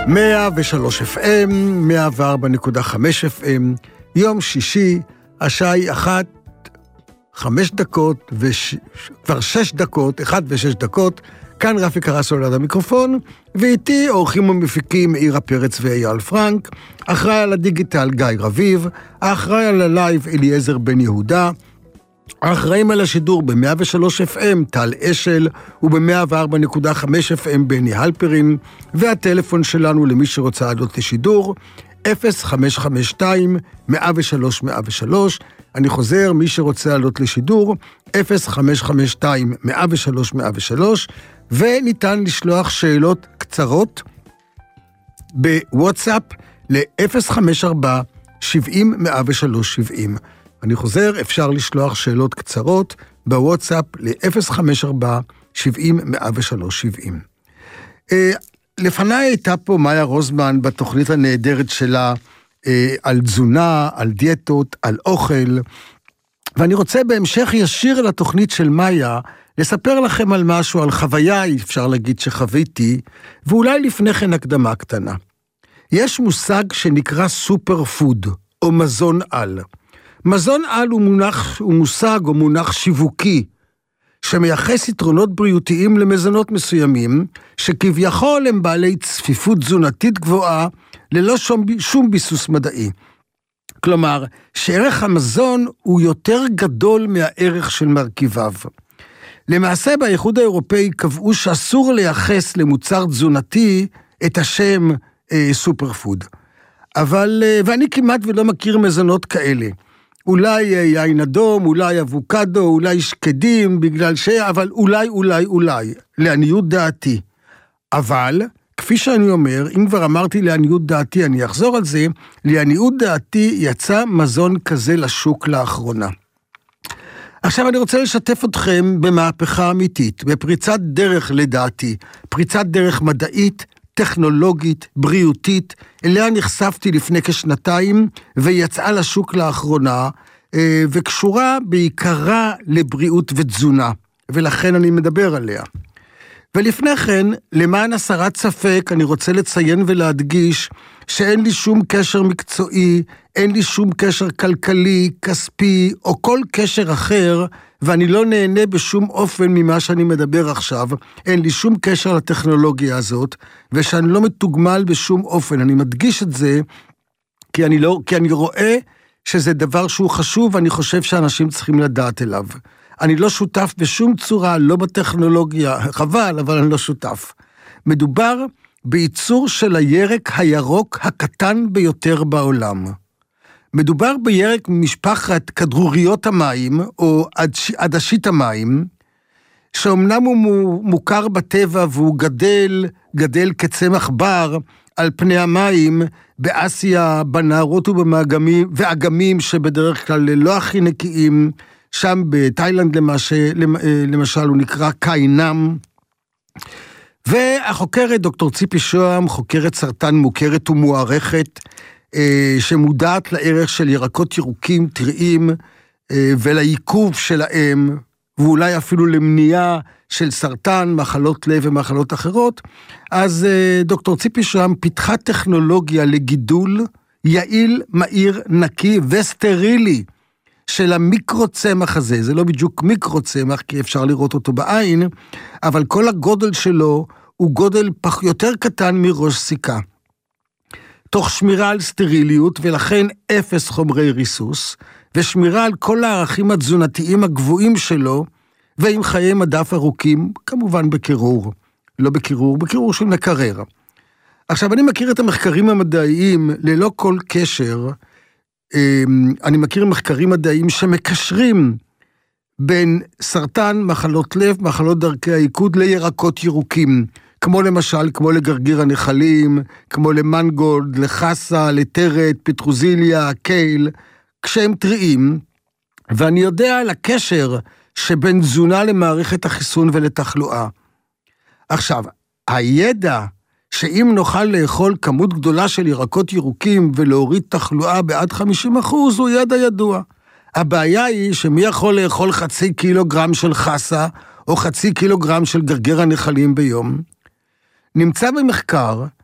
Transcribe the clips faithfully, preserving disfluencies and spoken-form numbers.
מאה ושלוש אף אם, מאה וארבע נקודה חמש אף אם, יום שישי, השעה היא אחת, חמש דקות, וש... כבר שש דקות, אחת ושש דקות, כאן רפי קרסו ליד המיקרופון, ואיתי אורחים ומפיקים מאירה פרץ ואייל פרנק, אחראי על הדיגיטל גיא רביב, האחראי על הלייב אליעזר בן יהודה, האחראים על השידור ב-מאה ושלוש אף אם טל אשל וב-מאה וארבע נקודה חמש אף אם בני הלפרין, והטלפון שלנו למי שרוצה לעלות לשידור אפס חמש חמש שתיים מאה ושלוש מאה ושלוש. אני חוזר, מי שרוצה לעלות לשידור אפס חמש חמש שתיים מאה ושלוש מאה ושלוש, וניתן לשלוח שאלות קצרות בוואטסאפ ל-אפס חמש ארבע שבעים מאה ושלוש שבעים. אני חוזר, אפשר לשלוח שאלות קצרות בוואטסאפ ל-אפס חמש ארבע שבעים מאה ושלוש שבעים. לפניי הייתה פה מאיה רוזמן בתוכנית הנהדרת שלה על תזונה, על דיאטות, על אוכל, ואני רוצה בהמשך ישיר לתוכנית של מאיה לספר לכם על משהו, על חוויה, אפשר להגיד שחוויתי, ואולי לפני כן הקדמה קטנה. יש מושג שנקרא סופר פוד, או מזון על. מזון על הוא מונח, הוא מושג או מונח שיווקי, שמייחס יתרונות בריאותיים למזונות מסוימים, שכביכול הם בעלי צפיפות תזונתית גבוהה, ללא שום, שום ביסוס מדעי. כלומר, שערך המזון הוא יותר גדול מהערך של מרכיביו. למעשה באיחוד האירופאי קבעו שאסור לייחס למוצר תזונתי את השם אה, סופר פוד. אבל, אה, ואני כמעט ולא מכיר מזונות כאלה. אולי יין אדום, אולי אבוקדו, אולי שקדים, בגלל ש... אבל אולי, אולי, אולי, לעניות דעתי. אבל, כפי שאני אומר, אם כבר אמרתי לעניות דעתי, אני אחזור על זה, לעניות דעתי יצא מזון כזה לשוק לאחרונה. עכשיו אני רוצה לשתף אתכם במהפכה אמיתית, בפריצת דרך לדעתי, פריצת דרך מדעית, טכנולוגית, בריאותית, אליה נחשפתי לפני כשנתיים, ויצאה לשוק לאחרונה, וקשורה בעיקרה לבריאות ותזונה, ולכן אני מדבר עליה. ולפני כן, למען הסרת ספק, אני רוצה לציין ולהדגיש, שאין לי שום קשר מקצועי, אין לי שום קשר כלכלי, כספי, או כל קשר אחר, ואני לא נהנה בשום אופן ממה שאני מדבר עכשיו, אין לי שום קשר לטכנולוגיה הזאת, ושאני לא מתוגמל בשום אופן. אני מדגיש את זה, כי אני, לא, כי אני רואה שזה דבר שהוא חשוב, ואני חושב שאנשים צריכים לדעת אליו. אני לא שותף בשום צורה, לא בטכנולוגיה, חבל, אבל אני לא שותף. מדובר בייצור של הירק הירוק הקטן ביותר בעולם. מדובר בירק ממשפחת כדרוריות המים, או עדשית המים, שאומנם הוא מוכר בטבע, והוא גדל, גדל כצמח בר, על פני המים, באסיה, בנהרות ובמאגמים, ואגמים שבדרך כלל לא הכי נקיים, שם בתאילנד למשל, למשל הוא נקרא קיינם, והחוקרת דוקטור ציפי שוהם, חוקרת סרטן מוכרת ומוערכת, שמודעת לערך של ירקות ירוקים טריים, ולעיכוב שלהם, ואולי אפילו למניעה של סרטן, מחלות לב ומחלות אחרות, אז דוקטור ציפי שוהם פיתחה טכנולוגיה לגידול יעיל, מהיר, נקי וסטרילי, של המיקרו-צמח הזה. זה לא בדיוק מיקרו-צמח, כי אפשר לראות אותו בעין, אבל כל הגודל שלו הוא גודל פח יותר קטן מראש סיכה. תוך שמירה על סטריליות, ולכן אפס חומרי ריסוס, ושמירה על כל הערכים התזונתיים הגבוהים שלו, ועם חיי מדף ארוכים, כמובן בקירור. לא בקירור, בקירור של מקרר. עכשיו, אני מכיר את המחקרים המדעיים ללא כל קשר, אני מכיר מחקרים מדעיים שמקשרים בין סרטן, מחלות לב, מחלות דרכי העיכוד לירקות ירוקים, כמו למשל, כמו לגרגיר הנחלים, כמו למנגולד, לחסה, לטרת, פטרוזיליה, קייל, כשהם טריים, ואני יודע על הקשר שבין תזונה למערכת החיסון ולתחלואה. עכשיו, הידע שאם נוכל לאכול כמות גדולה של ירקות ירוקים ולהוריד תחלואה בעד חמישים אחוז, הוא ידע ידוע. הבעיה היא שמי יכול לאכול חצי קילוגרם של חסה, או חצי קילוגרם של גרגר הנחלים ביום. נמצא במחקר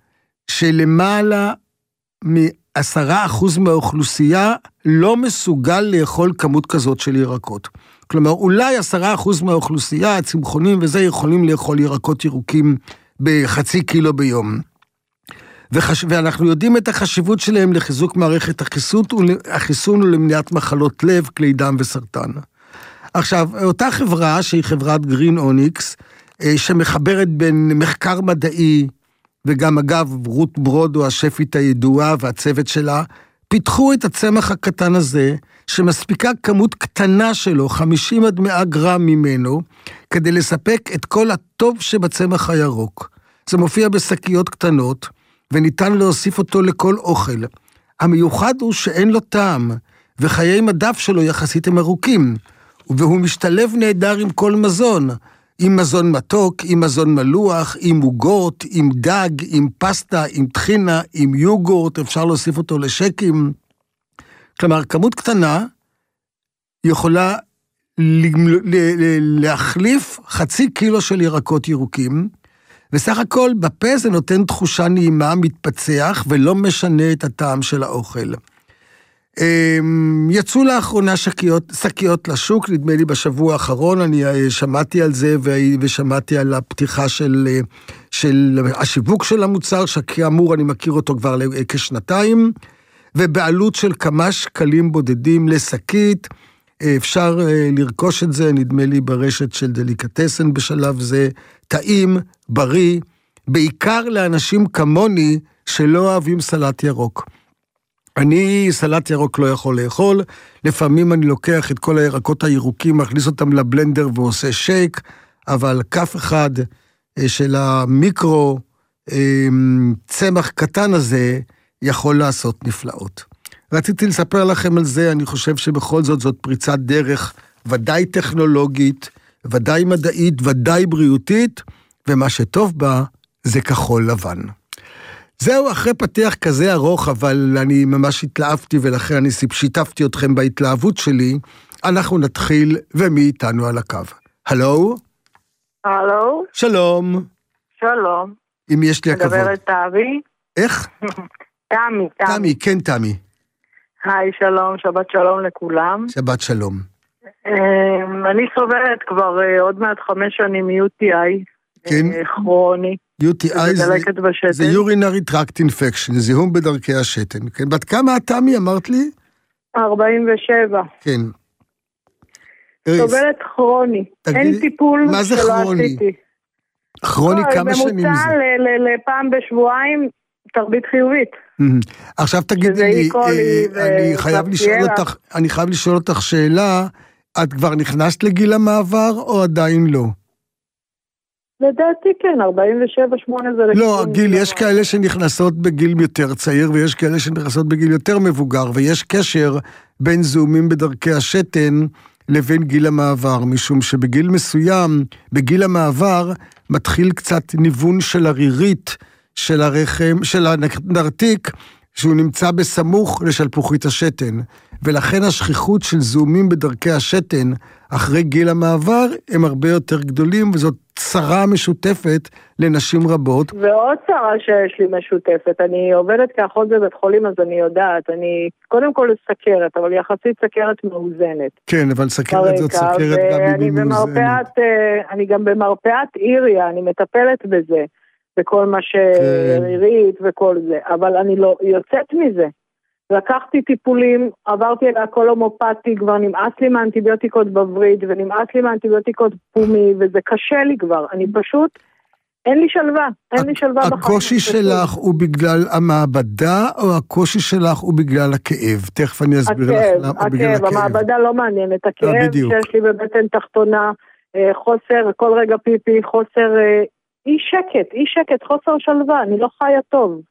שלמעלה מעשרה אחוז מהאוכלוסייה לא מסוגל לאכול כמות כזאת של ירקות. כלומר, אולי עשרה אחוז מהאוכלוסייה, הצמחונים וזה, יכולים לאכול ירקות ירוקים בחצי קילו ביום. וחש... ואנחנו יודעים את החשיבות שלהם לחיזוק מערכת החיסון, החיסון ולמניעת מחלות לב, כלי דם וסרטן. עכשיו, אותה חברה, שהיא חברת גרין אוניקס, שמחברת בין מחקר מדעי, וגם אגב, רות ברודו, השפית הידועה והצוות שלה, פיתחו את הצמח הקטן הזה, שמספיקה כמות קטנה שלו, חמישים עד מאה גרם ממנו, כדי לספק את כל הטוב שבצמח הירוק. זה מופיע בשקיות קטנות, וניתן להוסיף אותו לכל אוכל. המיוחד הוא שאין לו טעם, וחיי מדף שלו יחסית הם ארוכים, והוא משתלב נהדר עם כל מזון, עם מזון מתוק, עם מזון מלוח, עם עוגות, עם דג, עם פסטה, עם טחינה, עם יוגורט, אפשר להוסיף אותו לשקים. כלומר, כמות קטנה יכולה להחליף חצי קילו של ירקות ירוקים, וסך הכל בפה זה נותן תחושה נעימה, מתפצח, ולא משנה את הטעם של האוכל. יצאו לאחרונה שקיות, שקיות לשוק, נדמה לי בשבוע האחרון, אני שמעתי על זה, ושמעתי על הפתיחה של, של השיווק של המוצר, שכאמור אני מכיר אותו כבר כשנתיים, ובעלות של כמה שקלים בודדים לשקית, אפשר לרכוש את זה, נדמה לי ברשת של דליקטסן בשלב זה, טעים, בריא, בעיקר לאנשים כמוני שלא אוהבים סלט ירוק. אני סלט ירוק לא יכול לאכול, לפעמים אני לוקח את כל הירקות הירוקים, מכניס אותם לבלנדר ועושה שייק, אבל כף אחד של המיקרו צמח קטן הזה יכול לעשות נפלאות. רציתי לספר לכם על זה, אני חושב שבכל זאת זאת פריצת דרך, ודאי טכנולוגית, ודאי מדעית, ודאי בריאותית, ומה שטוב בה זה כחול לבן. זהו, אחרי פתיח כזה ארוך, אבל אני ממש התלהבתי, ולכן אני שיתפתי אתכם בהתלהבות שלי, אנחנו נתחיל, ומי איתנו על הקו. הלו? הלו? שלום. שלום. אם יש לי הכבוד. מדברת תמי? איך? תמי, תמי. תמי, כן תמי. היי, שלום, שבת שלום לכולם. שבת שלום. אני סובלת כבר עוד מעט חמש שנים מ-יו טי איי. כן. כרוני. יו טי איי זה, זה urinary tract infection, זיהום בדרכי השתן. כן? בת כמה את תמי, אמרת לי? ארבעים ושבע. כן. סובלת כרוני. תגיד, אין טיפול מה זה שלא כרוני? עשיתי. כרוני כמה שנים זה? במוצא לפעם בשבועיים תרבית חיובית. עכשיו תגידי לי, אני חייב לשאול אותך, אני חייב לשאול אותך שאלה, את כבר נכנסת לגיל המעבר או עדיין לא? לדעתי כן, ארבעים ושבע שמונה זה... לא, הגיל, יש כאלה שנכנסות בגיל יותר צעיר, ויש כאלה שנכנסות בגיל יותר מבוגר, ויש קשר בין זיהומים בדרכי השתן לבין גיל המעבר, משום שבגיל מסוים, בגיל המעבר, מתחיל קצת ניוון של הרירית, של הרחם, של הנרתיק, שהוא נמצא בסמוך לשלפוחית השתן, ולכן השכיחות של זיהומים בדרכי השתן אחרי גיל המעבר הם הרבה יותר גדולים, וזאת צרה משותפת לנשים רבות. ועוד צרה שיש לי משותפת, אני עובדת כאחות בבית חולים, אז אני יודעת, אני קודם כל סכרת, אבל יחסית סכרת מאוזנת. כן, אבל סכרת זאת סכרת גם היא מאוזנת. אני גם במרפאת איריה, אני מטפלת בזה, בכל מה שרירית וכל זה, אבל אני לא יוצאת מזה. לקחתי טיפולים, עברתי אל הקולומופתי, כבר נמאס לי מאנטיביוטיקות בווריד, ונמאס לי מאנטיביוטיקות פומי, וזה קשה לי כבר, אני פשוט, אין לי שלווה, אין לי שלווה בחיים. הקושי שלך הוא בגלל המעבדה, או הקושי שלך הוא בגלל הכאב? תכף אני אסביר לך למה בגלל הכאב. המעבדה לא מעניינת, הכאב שיש לי בבטן תחתונה, חוסר, כל רגע פיפי, חוסר, אי שקט, אי שקט, חוסר שלווה, אני לא חיה טוב.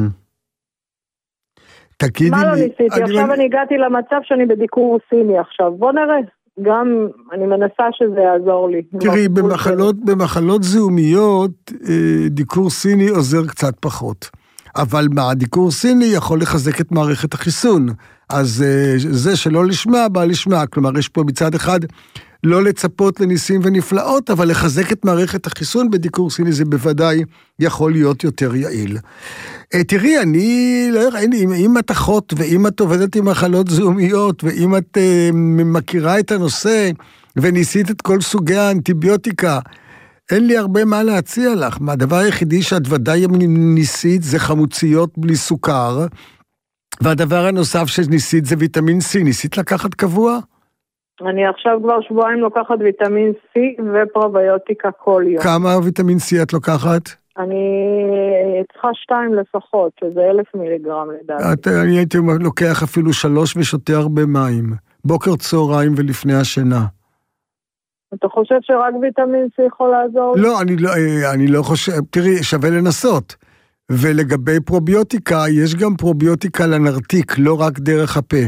תגידי מה לי... לא ניסיתי? עכשיו אני... אני הגעתי למצב שאני בדיקור סיני עכשיו. בוא נראה. גם אני מנסה שזה יעזור לי. תראי, במחלות, במחלות זיהומיות, דיקור סיני עוזר קצת פחות. אבל מה, דיקור סיני יכול לחזק את מערכת החיסון. אז זה שלא לשמע, בא לשמע. כלומר, יש פה מצד אחד לא לצפות לניסים ונפלאות, אבל לחזק את מערכת החיסון בדיקור סיני זה בוודאי יכול להיות יותר יעיל. תראי, אני לא יודע, אם את אחות, ואם את עובדת עם מחלות זיהומיות, ואם את מכירה את הנושא, וניסית את כל סוגי האנטיביוטיקה, אין לי הרבה מה להציע לך. הדבר היחידי שאת ודאי ניסית זה חמוציות בלי סוכר, והדבר הנוסף שניסית זה ויטמין C. ניסית לקחת קבוע? אני עכשיו כבר שבועיים לוקחת ויטמין C ופרוביוטיקה כל יום. כמה ויטמין C את לוקחת? אני צריכה שתיים לפחות, שזה אלף מיליגרם לדעתי. אני הייתי לוקח אפילו שלוש ושותה הרבה מים. בוקר צהריים ולפני השינה. אתה חושב שרק ויטמין C יכול לעזור? לא, אני לא, אני לא חושב, תראי, שווה לנסות. ולגבי פרוביוטיקה, יש גם פרוביוטיקה לנרתיק, לא רק דרך הפה.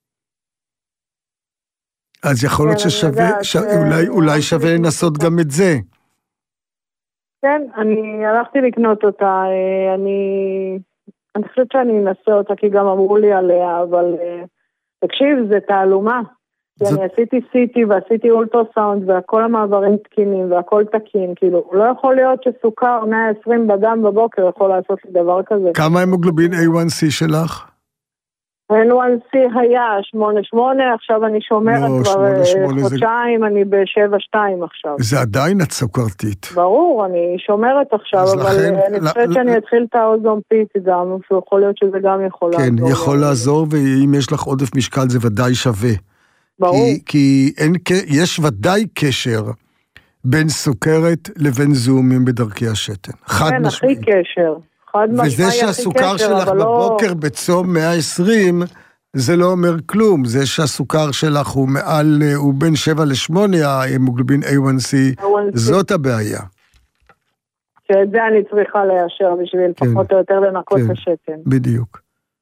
אז יכול להיות ששווה, ש... אולי, אולי שווה לנסות גם את זה. כן, אני הלכתי לקנות אותה, אני, אני חושבת שאני אנסה אותה, כי גם אמרו לי עליה, אבל תקשיב, זה תעלומה. כי אני עשיתי סיטי ועשיתי אולטרסאונד והכל המעברים תקינים והכל תקין, כאילו, לא יכול להיות שסוכר מאה ועשרים בדם בבוקר יכול לעשות לי דבר כזה. כמה המוגלובין איי וואן סי שלך? איי וואן סי היה שמונה שמונה, עכשיו אני שומרת כבר חודשיים, אני ב-שבע שתיים עכשיו. זה עדיין את סוכרתית. ברור, אני שומרת עכשיו, אבל אני חושבת שאני אתחיל את האוזומפיט גם, שיכול להיות שזה גם יכול לעזור. כן, יכול לעזור, ואם יש לך עודף משקל זה ודאי שווה. ברור. כי, כי אין, יש ודאי קשר בין סוכרת לבין זיהומים בדרכי השתן. חד כן, משמעי. הכי קשר. חד משמעי הכי קשר, וזה שהסוכר שלך בבוקר לא... בצום מאה ועשרים, זה לא אומר כלום. זה שהסוכר שלך הוא מעל, הוא בין שבע לשמונה, ההמוגלובין איי וואן סי, זאת הבעיה. שאת זה אני צריכה לאשר בשביל כן. פחות או יותר לנקות כן. השתן. בדיוק.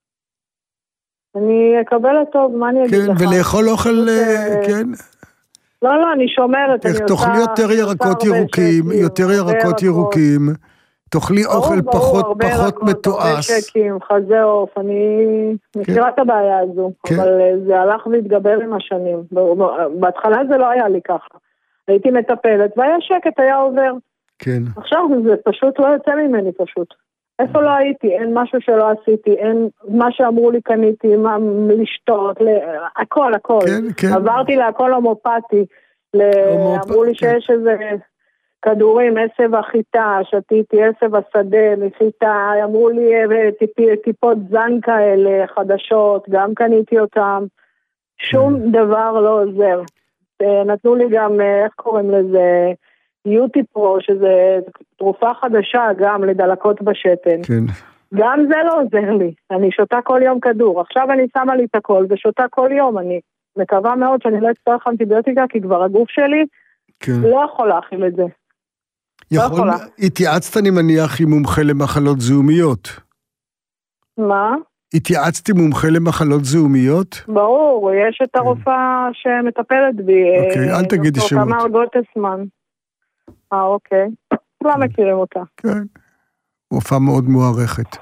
אני אקבל טוב, מה אני אגיד לך? כן, ולאכול אוכל, כן. לא, לא, אני שומרת. תאכלי יותר ירקות ירוקים, יותר ירקות ירוקים, תאכלי אוכל פחות מתועש. הרבה שקים, חזה עוף, אני מכירה את הבעיה הזו, אבל זה הלך והתגבר עם השנים. בהתחלה זה לא היה לי ככה. הייתי מטפלת, והיה שקט, היה עובר. כן. עכשיו זה פשוט לא יוצא ממני פשוט. איפה לא הייתי, אין משהו שלא עשיתי, אין מה שאמרו לי קניתי, מה לשתות, הכל, הכל. כן, כן. עברתי להכל הומופתי, אמרו לי שיש איזה כדורים, עשב החיטה, שתיתי עשב השדה, מחיטה, אמרו לי טיפות זן כאלה, חדשות, גם קניתי אותם, שום דבר לא עוזר. נתנו לי גם, איך קוראים לזה, יוטי פרו, שזה תרופה חדשה גם לדלקות בשתן. כן. גם זה לא עוזר לי. אני שותה כל יום כדור. עכשיו אני שמה לי את הכל ושותה כל יום. אני מקווה מאוד שאני לא אצטרך אנטיביוטיקה, כי כבר הגוף שלי כן. לא יכול להכיל את זה. יכול, לא התייעצת אני מניח עם מומחה למחלות זיהומיות. מה? התייעצתי מומחה למחלות זיהומיות? ברור, יש את הרופאה שמטפלת בי. אוקיי, אל תגידי שמות. תמר גוטסמן. אה, אוקיי. לא מכירים אותה. כן. רופאה מאוד מוערכת.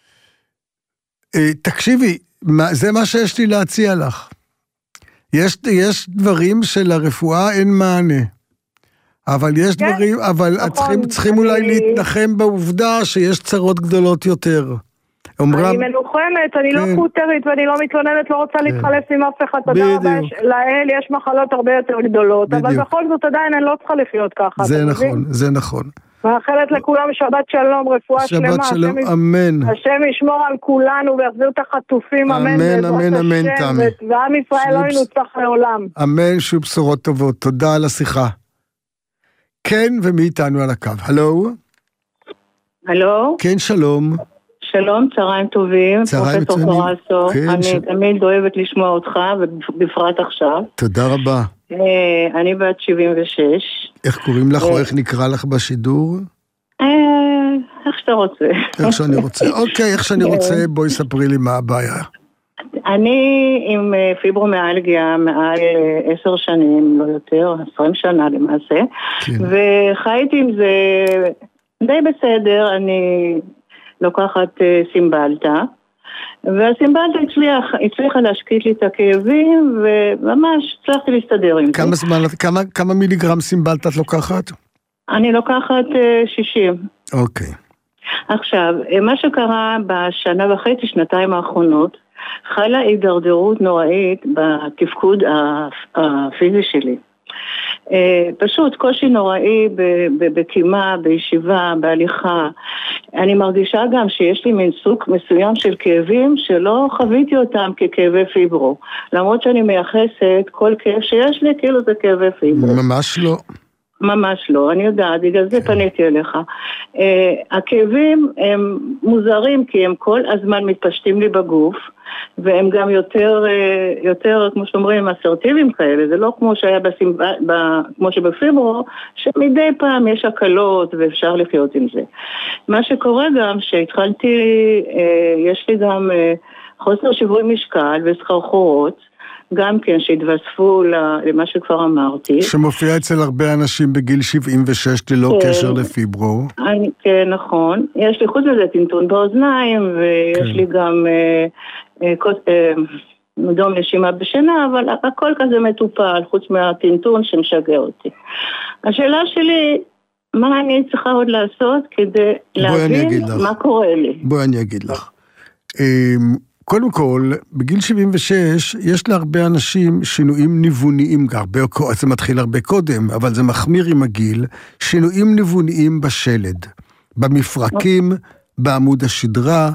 תקשיבי, זה מה שיש לי להציע לך. יש, יש דברים שלרפואה אין מענה. אבל יש כן, דברים, אבל נכון, צריכים, צריכים אני... אולי להתנחם בעובדה שיש צרות גדולות יותר. אומרם... אני מנוחמת, אני כן. לא קוטרית ואני לא מתלוננת, לא רוצה כן. להתחלף עם אף אחד. תודה רבה, לאל יש מחלות הרבה יותר גדולות, בדיוק. אבל בכל זאת עדיין אני לא צריכה לחיות ככה. זה נכון, מבין? זה נכון. מאחלת לכולם שבת שלום, רפואה שבת שלמה. שבת שלום, אמן. השם ישמור על כולנו ויחזיר את החטופים, אמן. אמן, אמן, אמן, תמי. ועם ישראל לא ינוצח לעולם. אמן, שיהיו בשורות טובות. תודה על השיחה. כן, ומי איתנו על הקו? הלו? הלו? כן, שלום. שלום, צהריים טובים. צהריים טובים. כן, אני ש... תמיד אוהבת לשמוע אותך, ובפרט עכשיו. תודה רבה. אני בת שבעים ושש. איך קוראים לך או איך נקרא לך בשידור? איך שאתה רוצה. איך שאני רוצה. אוקיי, איך שאני רוצה, בואי ספרי לי מה הבעיה. אני עם פיברומיאלגיה מעל עשר שנים, לא יותר, עשרים שנה למעשה, וחייתי עם זה די בסדר, אני לוקחת סימבלטה, והסימבלטה הצליח, הצליחה להשקיט לי את הכאבים, וממש הצלחתי להסתדר עם כמה זה. זמן, כמה, כמה מיליגרם סימבלטה את לוקחת? אני לוקחת שישים. אוקיי. עכשיו, מה שקרה בשנה וחצי, שנתיים האחרונות, חלה הידרדרות נוראית בתפקוד הפיזי שלי. פשוט קושי נוראי בקימה, בישיבה, בהליכה. אני מרגישה גם שיש לי מין סוג מסוים של כאבים שלא חוויתי אותם ככאבי פיברו. למרות שאני מייחסת כל כאב שיש לי, כאילו זה כאבי פיברו. ממש לא. ממש לא, אני יודעת, בגלל זה פניתי אליך. Uh, הכאבים הם מוזרים כי הם כל הזמן מתפשטים לי בגוף, והם גם יותר, uh, יותר כמו שאומרים, אסרטיביים כאלה, זה לא כמו שהיה בסימב... ב... כמו שבפיברו, שמדי פעם יש הקלות ואפשר לחיות עם זה. מה שקורה גם, שהתחלתי, uh, יש לי גם uh, חוסר שיווי משקל וסחרחורות, גם כן שהתווספו למה שכבר אמרתי. שמופיע אצל הרבה אנשים בגיל שבעים ושש ללא כן, קשר לפיברו. אני, כן, נכון. יש לי חוץ מזה טינטון באוזניים, ויש כן. לי גם אה, אה, אה, דום נשימה בשינה, אבל הכל כזה מטופל, חוץ מהטינטון שמשגע אותי. השאלה שלי, מה אני צריכה עוד לעשות כדי להבין מה קורה לי? בואי אני אגיד לך. קודם כל, בגיל שבעים ושש, יש להרבה אנשים שינויים ניווניים, הרבה, זה מתחיל הרבה קודם, אבל זה מחמיר עם הגיל, שינויים ניווניים בשלד, במפרקים, בעמוד השדרה,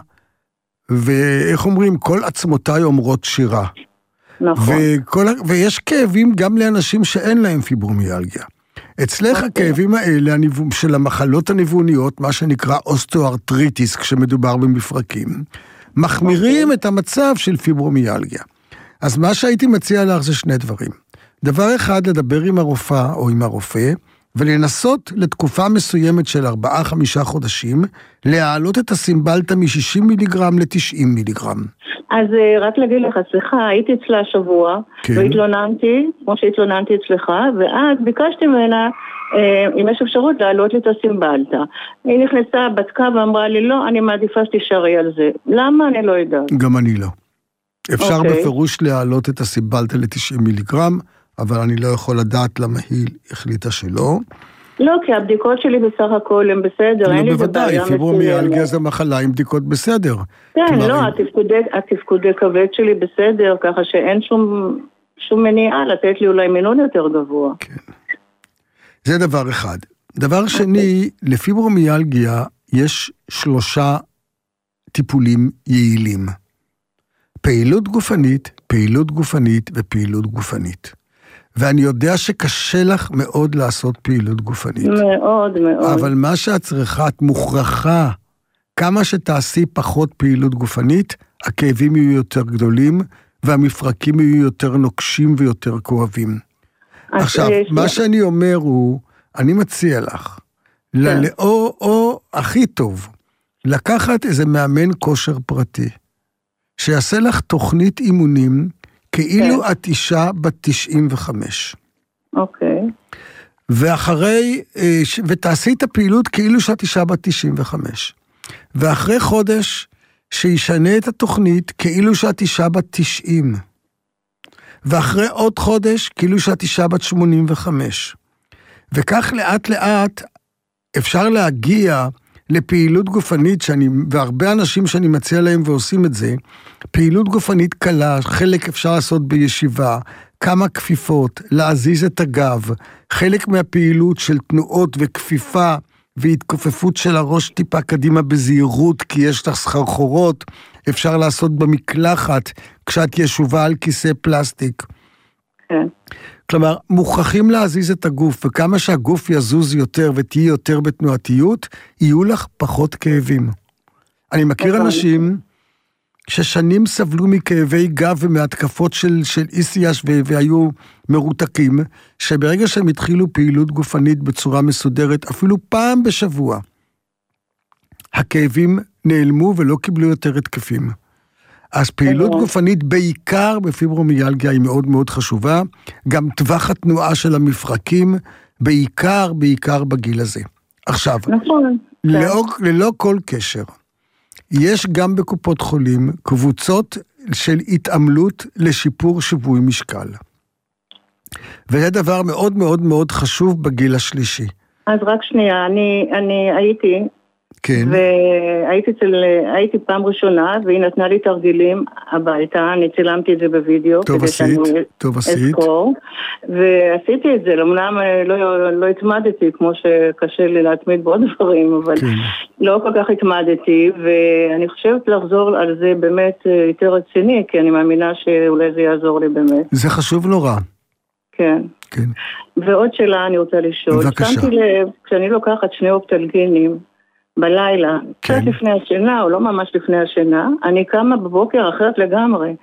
ואיך אומרים, כל עצמותיי אומרות שירה. נכון. וכל, ויש כאבים גם לאנשים שאין להם פיברומיאלגיה. אצלך הכאבים האלה של המחלות הניווניות, מה שנקרא אוסטוארטריטיס, כשמדובר במפרקים, מחמירים okay. את המצב של פיברומיאלגיה. אז מה שהייתי מציע לך זה שני דברים. דבר אחד, לדבר עם הרופאה או עם הרופא, ולנסות לתקופה מסוימת של ארבעה חמישה חודשים, להעלות את הסימבלטה מ-שישים מיליגרם ל-תשעים מיליגרם. אז רק להגיד לך, סליחה, הייתי אצלה השבוע, כן. והתלוננתי, כמו שהתלוננתי אצלך, ואז ביקשתי ממנה, אם יש אפשרות להעלות לי את הסימבלטה. היא נכנסה, בדקה ואמרה לי, לא, אני מעדיפה שתישארי על זה. למה? אני לא יודעת. גם אני לא. אפשר okay. בפירוש להעלות את הסימבלטה ל-תשעים מיליגרם, אבל אני לא יכול לדעת למה היא החליטה שלא. לא, כי הבדיקות שלי בסך הכל הן בסדר. לא, בוודאי, פיברומיאלגיה זה מחלה עם בדיקות בסדר. כן, לא, התפקודי כבד שלי בסדר, ככה שאין שום מניעה לתת לי אולי מינון יותר גבוה. כן. זה דבר אחד. דבר שני, לפיברומיאלגיה יש שלושה טיפולים יעילים. פעילות גופנית, פעילות גופנית ופעילות גופנית. ואני יודע שקשה לך מאוד לעשות פעילות גופנית. מאוד, מאוד. אבל מה שאת צריכה, את מוכרחה, כמה שתעשי פחות פעילות גופנית, הכאבים יהיו יותר גדולים, והמפרקים יהיו יותר נוקשים ויותר כואבים. עכשיו, מה שאני אומר הוא, אני מציע לך, ללאו או הכי טוב, לקחת איזה מאמן כושר פרטי, שיעשה לך תוכנית אימונים, כאילו את אישה בת תשעים וחמש. אוקיי. ואחרי, ותעשי את הפעילות כאילו שאת אישה בת תשעים וחמש. ואחרי חודש, שישנה את התוכנית כאילו שאת אישה בת תשעים. ואחרי עוד חודש, כאילו שאת אישה בת שמונים וחמש. וכך לאט לאט אפשר להגיע לפעילות גופנית, שאני, והרבה אנשים שאני מציע להם ועושים את זה, פעילות גופנית קלה, חלק אפשר לעשות בישיבה, כמה כפיפות, להזיז את הגב, חלק מהפעילות של תנועות וכפיפה, והתכופפות של הראש טיפה קדימה בזהירות, כי יש לך סחרחורות, אפשר לעשות במקלחת, כשאת ישובה על כיסא פלסטיק. כן. כלומר, מוכרחים להזיז את הגוף, וכמה שהגוף יזוז יותר ותהיה יותר בתנועתיות, יהיו לך פחות כאבים. אני מכיר אנשים ששנים סבלו מכאבי גב ומהתקפות של, של איסיאש והיו מרותקים, שברגע שהם התחילו פעילות גופנית בצורה מסודרת, אפילו פעם בשבוע, הכאבים נעלמו ולא קיבלו יותר התקפים. אז פעילות גופנית בעיקר בפיברומיאלגיה היא מאוד מאוד חשובה, גם טווח התנועה של המפרקים, בעיקר, בעיקר בגיל הזה. עכשיו, נכון. ללא, ללא כל קשר, יש גם בקופות חולים קבוצות של התעמלות לשיפור שיווי משקל. וזה דבר מאוד מאוד מאוד חשוב בגיל השלישי. אז רק שנייה, אני, אני הייתי כן. והייתי אצל, הייתי פעם ראשונה, והיא נתנה לי תרגילים הביתה, אני צילמתי את זה בווידאו. טוב עשית, טוב עשית. אזכור, ועשיתי את זה, למנם לא, לא התמדתי, כמו שקשה לי להתמיד בעוד דברים, אבל כן. לא כל כך התמדתי, ואני חושבת לחזור על זה באמת יותר רציני, כי אני מאמינה שאולי זה יעזור לי באמת. זה חשוב נורא. כן. כן. ועוד שאלה אני רוצה לשאול. בבקשה. שמתי לב, כשאני לוקחת שני אופטלגינים, בלילה, קצת כן. לפני השינה, או לא ממש לפני השינה, אני קמה בבוקר אחרת לגמרי.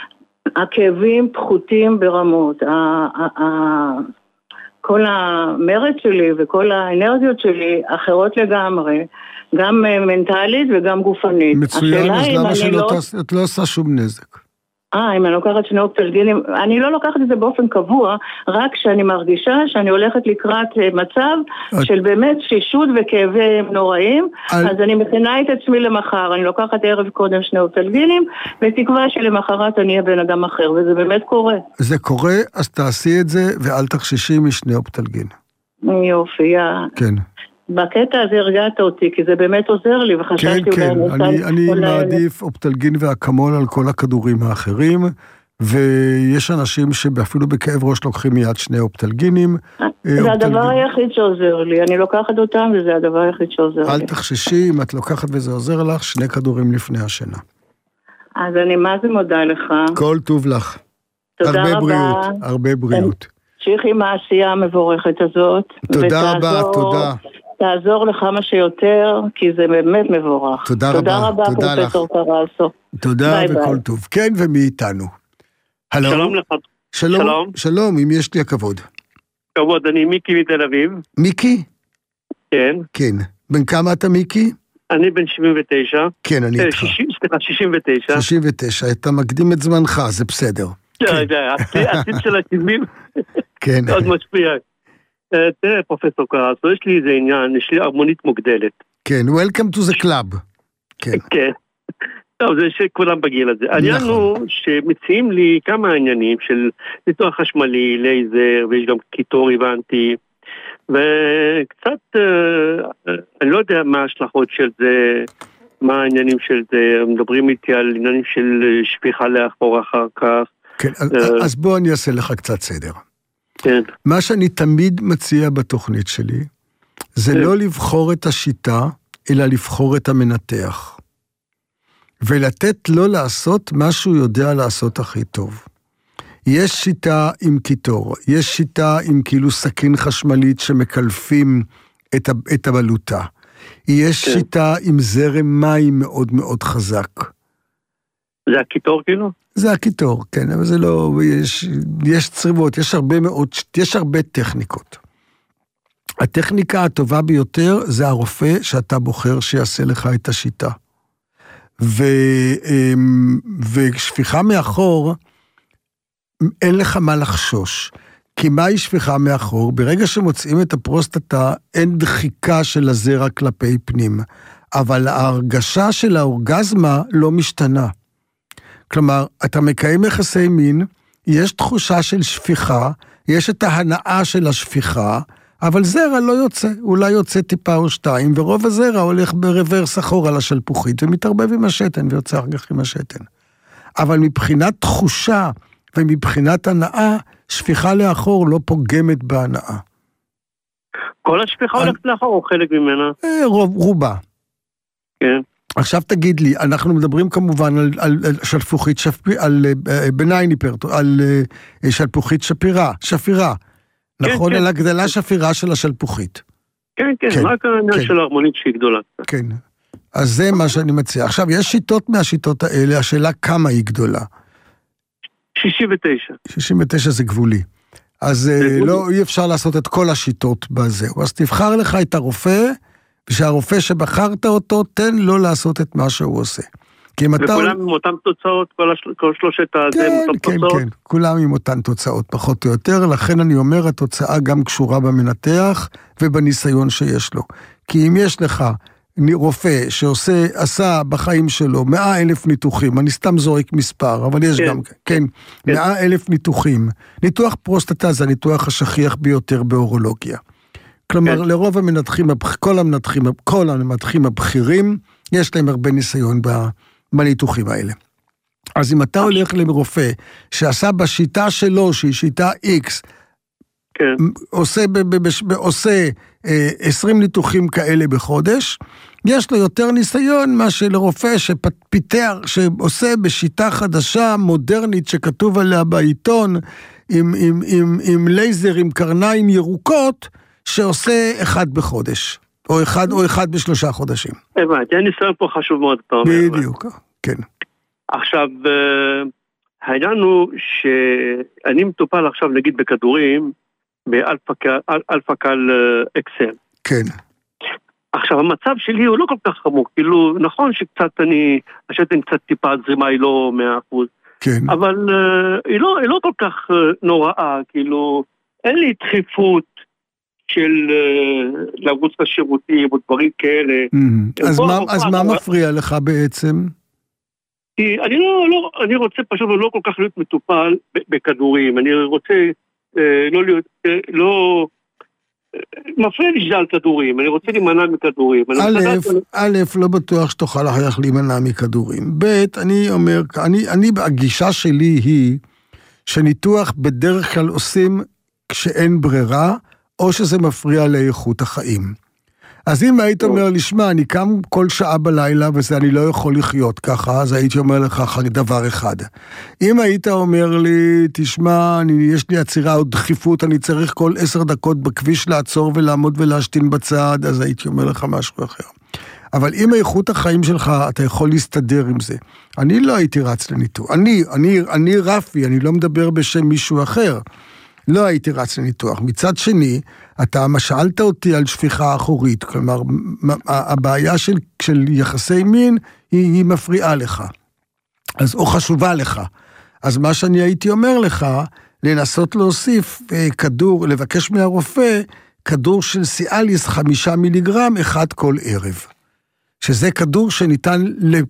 הכאבים פחותים ברמות. ה- ה- ה- כל המרד שלי וכל האנרגיות שלי אחרות לגמרי, גם מנטלית וגם גופנית. מצוין, אז למה שלא לא... תעש... את לא עושה שום נזק? אה, אם אני לוקחת שני אופטלגינים, אני לא לוקחת את זה באופן קבוע, רק שאני מרגישה שאני הולכת לקראת מצב את... של באמת שישות וכאבים נוראים, על... אז אני מכינה את עצמי למחר, אני לוקחת ערב קודם שני אופטלגינים, ותקווה שלמחרת אני אהיה בן אדם אחר, וזה באמת קורה. זה קורה, אז תעשי את זה, ואל תחשישי משני אופטלגין. יופי, כן. בקטע הזה הרגעת אותי, כי זה באמת עוזר לי, וחשבתי... כן, כן, אני, אני מעדיף אופטלגין והקמול על כל הכדורים האחרים, ויש אנשים שאפילו בכאב ראש לוקחים מיד שני אופטלגינים. זה הדבר היחיד שעוזר לי, אני לוקחת אותם, וזה הדבר היחיד שעוזר לי. אל תחששי, אם את לוקחת וזה עוזר לך, שני כדורים לפני השינה. אז אני מה זה מודה לך. כל טוב לך. תודה הרבה רבה. בריאות, הרבה בריאות. תמשיך עם העשייה המבורכת הזאת. תודה רבה, תודה. תעזור לכמה שיותר, כי זה באמת מבורך. תודה רבה, תודה רבה, פרופסור קרסו. תודה וכל טוב. כן, ומי איתנו? שלום לך. שלום, שלום, אם יש לי הכבוד. כבוד, אני מיקי מתל אביב. מיקי? כן. כן. בן כמה אתה מיקי? אני בן שבעים ותשע. כן, אני איתך. סליחה, שישים ותשע. שישים ותשע, אתה מקדים את זמנך, זה בסדר. העתיד של השיבים. כן. מאוד משפיע. תראה, פרופסור קרסו, יש לי איזה עניין, יש לי הרמונית מוגדלת. כן, welcome to the club. כן. כן. טוב, זה שכולם בגיל הזה. העניין הוא שמציעים לי כמה עניינים של ניתוח חשמלי, לייזר, ויש גם קיטור הבנתי, וקצת, אני לא יודע מה ההשלכות של זה, מה העניינים של זה, מדברים איתי על עניינים של שפיכה לאחור אחר כך. כן, אז בוא אני אעשה לך קצת סדר. כן. מה שאני תמיד מציע בתוכנית שלי, זה לא לבחור את השיטה, אלא לבחור את המנתח. ולתת לו לעשות מה שהוא יודע לעשות הכי טוב. יש שיטה עם קיטור, יש שיטה עם כאילו סכין חשמלית שמקלפים את, את הבלוטה. יש כן. שיטה עם זרם מים מאוד מאוד חזק. זה הקיטור כאילו? זה הקיטור, כן, אבל זה לא, יש, יש צריבות, יש הרבה מאוד, יש הרבה טכניקות. הטכניקה הטובה ביותר זה הרופא שאתה בוחר שיעשה לך את השיטה. ו, ושפיכה מאחור, אין לך מה לחשוש. כי מה היא שפיכה מאחור? ברגע שמוצאים את הפרוסטטה, אין דחיקה של הזרע כלפי פנים. אבל ההרגשה של האורגזמה לא משתנה. כלומר, אתה מקיים יחסי מין, יש תחושה של שפיכה, יש את ההנאה של השפיכה, אבל זרע לא יוצא, אולי יוצא טיפה או שתיים, ורוב הזרע הולך ברוורס אחורה לשלפוחית, ומתערבב עם השתן, ויוצא אחר כך עם השתן. אבל מבחינת תחושה, ומבחינת הנאה, שפיכה לאחור לא פוגמת בהנאה. כל השפיכה הולכת לאחור, או חלק ממנה? רוב, רובה. כן. עכשיו תגיד לי, אנחנו מדברים כמובן על, על, על שלפוחית שפירה, על בניין היפרטו, על שלפוחית שפירה, שפירה. נכון, כן, על כן. הגדלה שפירה של השלפוחית. כן, כן, כן רק העניין כן. של ההרמונית שהיא גדולה. כן, אז זה מה שאני מציע. עכשיו, יש שיטות מהשיטות האלה, השאלה כמה היא גדולה. שישים ותשע. שישים ותשע זה גבולי. אז לא, אי אפשר לעשות את כל השיטות בזהו. אז תבחר לך את הרופא, ושהרופא שבחרת אותו, תן לו לעשות את מה שהוא עושה. וכולם עם אותן תוצאות, כל, השל... כל שלושת הזה עם אותן כן, תוצאות? כן, כן, כולם עם אותן תוצאות, פחות או יותר, לכן אני אומר, התוצאה גם קשורה במנתח, ובניסיון שיש לו. כי אם יש לך רופא שעושה, עשה בחיים שלו מאה אלף ניתוחים, אני סתם זורק מספר, אבל יש כן. גם, כן, מאה אלף ניתוחים. ניתוח פרוסטטה זה הניתוח השכיח ביותר באורולוגיה. כלומר, כן. לרוב המנתחים, כל המנתחים, כל המנתחים הבכירים, יש להם הרבה ניסיון בניתוחים האלה. אז אם אתה הולך לרופא, שעשה בשיטה שלו, שהיא שיטה X, כן. עושה, ב, ב, ב, עושה אה, עשרים ניתוחים כאלה בחודש, יש לו יותר ניסיון מה שלרופא שפיתח, שעושה בשיטה חדשה, מודרנית, שכתוב עליה בעיתון, עם, עם, עם, עם לייזר, עם קרניים ירוקות, שעושה אחד בחודש, או אחד, או אחד בשלושה חודשים. הבנתי, הניסיון פה חשוב מאוד. בדיוק, כן. עכשיו, העניין הוא שאני מטופל עכשיו, נגיד בכדורים, באלפא-קל אקסל. כן. עכשיו, המצב שלי הוא לא כל כך חמור, כאילו, נכון שקצת אני, השתן קצת טיפה זרימה היא לא מאה אחוז, כן. אבל היא לא, היא לא כל כך נוראה, כאילו, אין לי דחיפות של לרוץ לשירותים או דברים כאלה. אז מה, אז מה מפריע לך בעצם? כי אני לא, לא, אני רוצה פשוט לא כל כך להיות מטופל בכדורים, אני רוצה לא להיות, לא, מפריע לי שזה על כדורים, אני רוצה להימנע מכדורים. א', א', לא בטוח שתוכל להכרח להימנע מכדורים. ב', אני אומר, אני, אני, הגישה שלי היא שניתוח בדרך כלל עושים כשאין ברירה, או שזה מפריע לאיכות החיים. אז אם היית אומר לי, שמע, אני קם כל שעה בלילה, וזה אני לא יכול לחיות ככה, אז הייתי אומר לך דבר אחד. אם היית אומר לי, תשמע, אני, יש לי עצירה או דחיפות, אני צריך כל עשר דקות בכביש לעצור ולעמוד ולהשתין בצד, אז הייתי אומר לך משהו אחר. אבל אם איכות החיים שלך, אתה יכול להסתדר עם זה. אני לא הייתי רץ לניתוח. אני, אני, אני רפי, אני לא מדבר בשם מישהו אחר. לא הייתי רץ לניתוח. מצד שני, אתה שאלת אותי על שפיכה אחורית, כלומר, הבעיה של, של יחסי מין היא, היא מפריעה לך, אז, או חשובה לך. אז מה שאני הייתי אומר לך, לנסות להוסיף כדור, לבקש מהרופא, כדור של סיאליס חמישה מיליגרם, אחד כל ערב. שזה כדור שניתן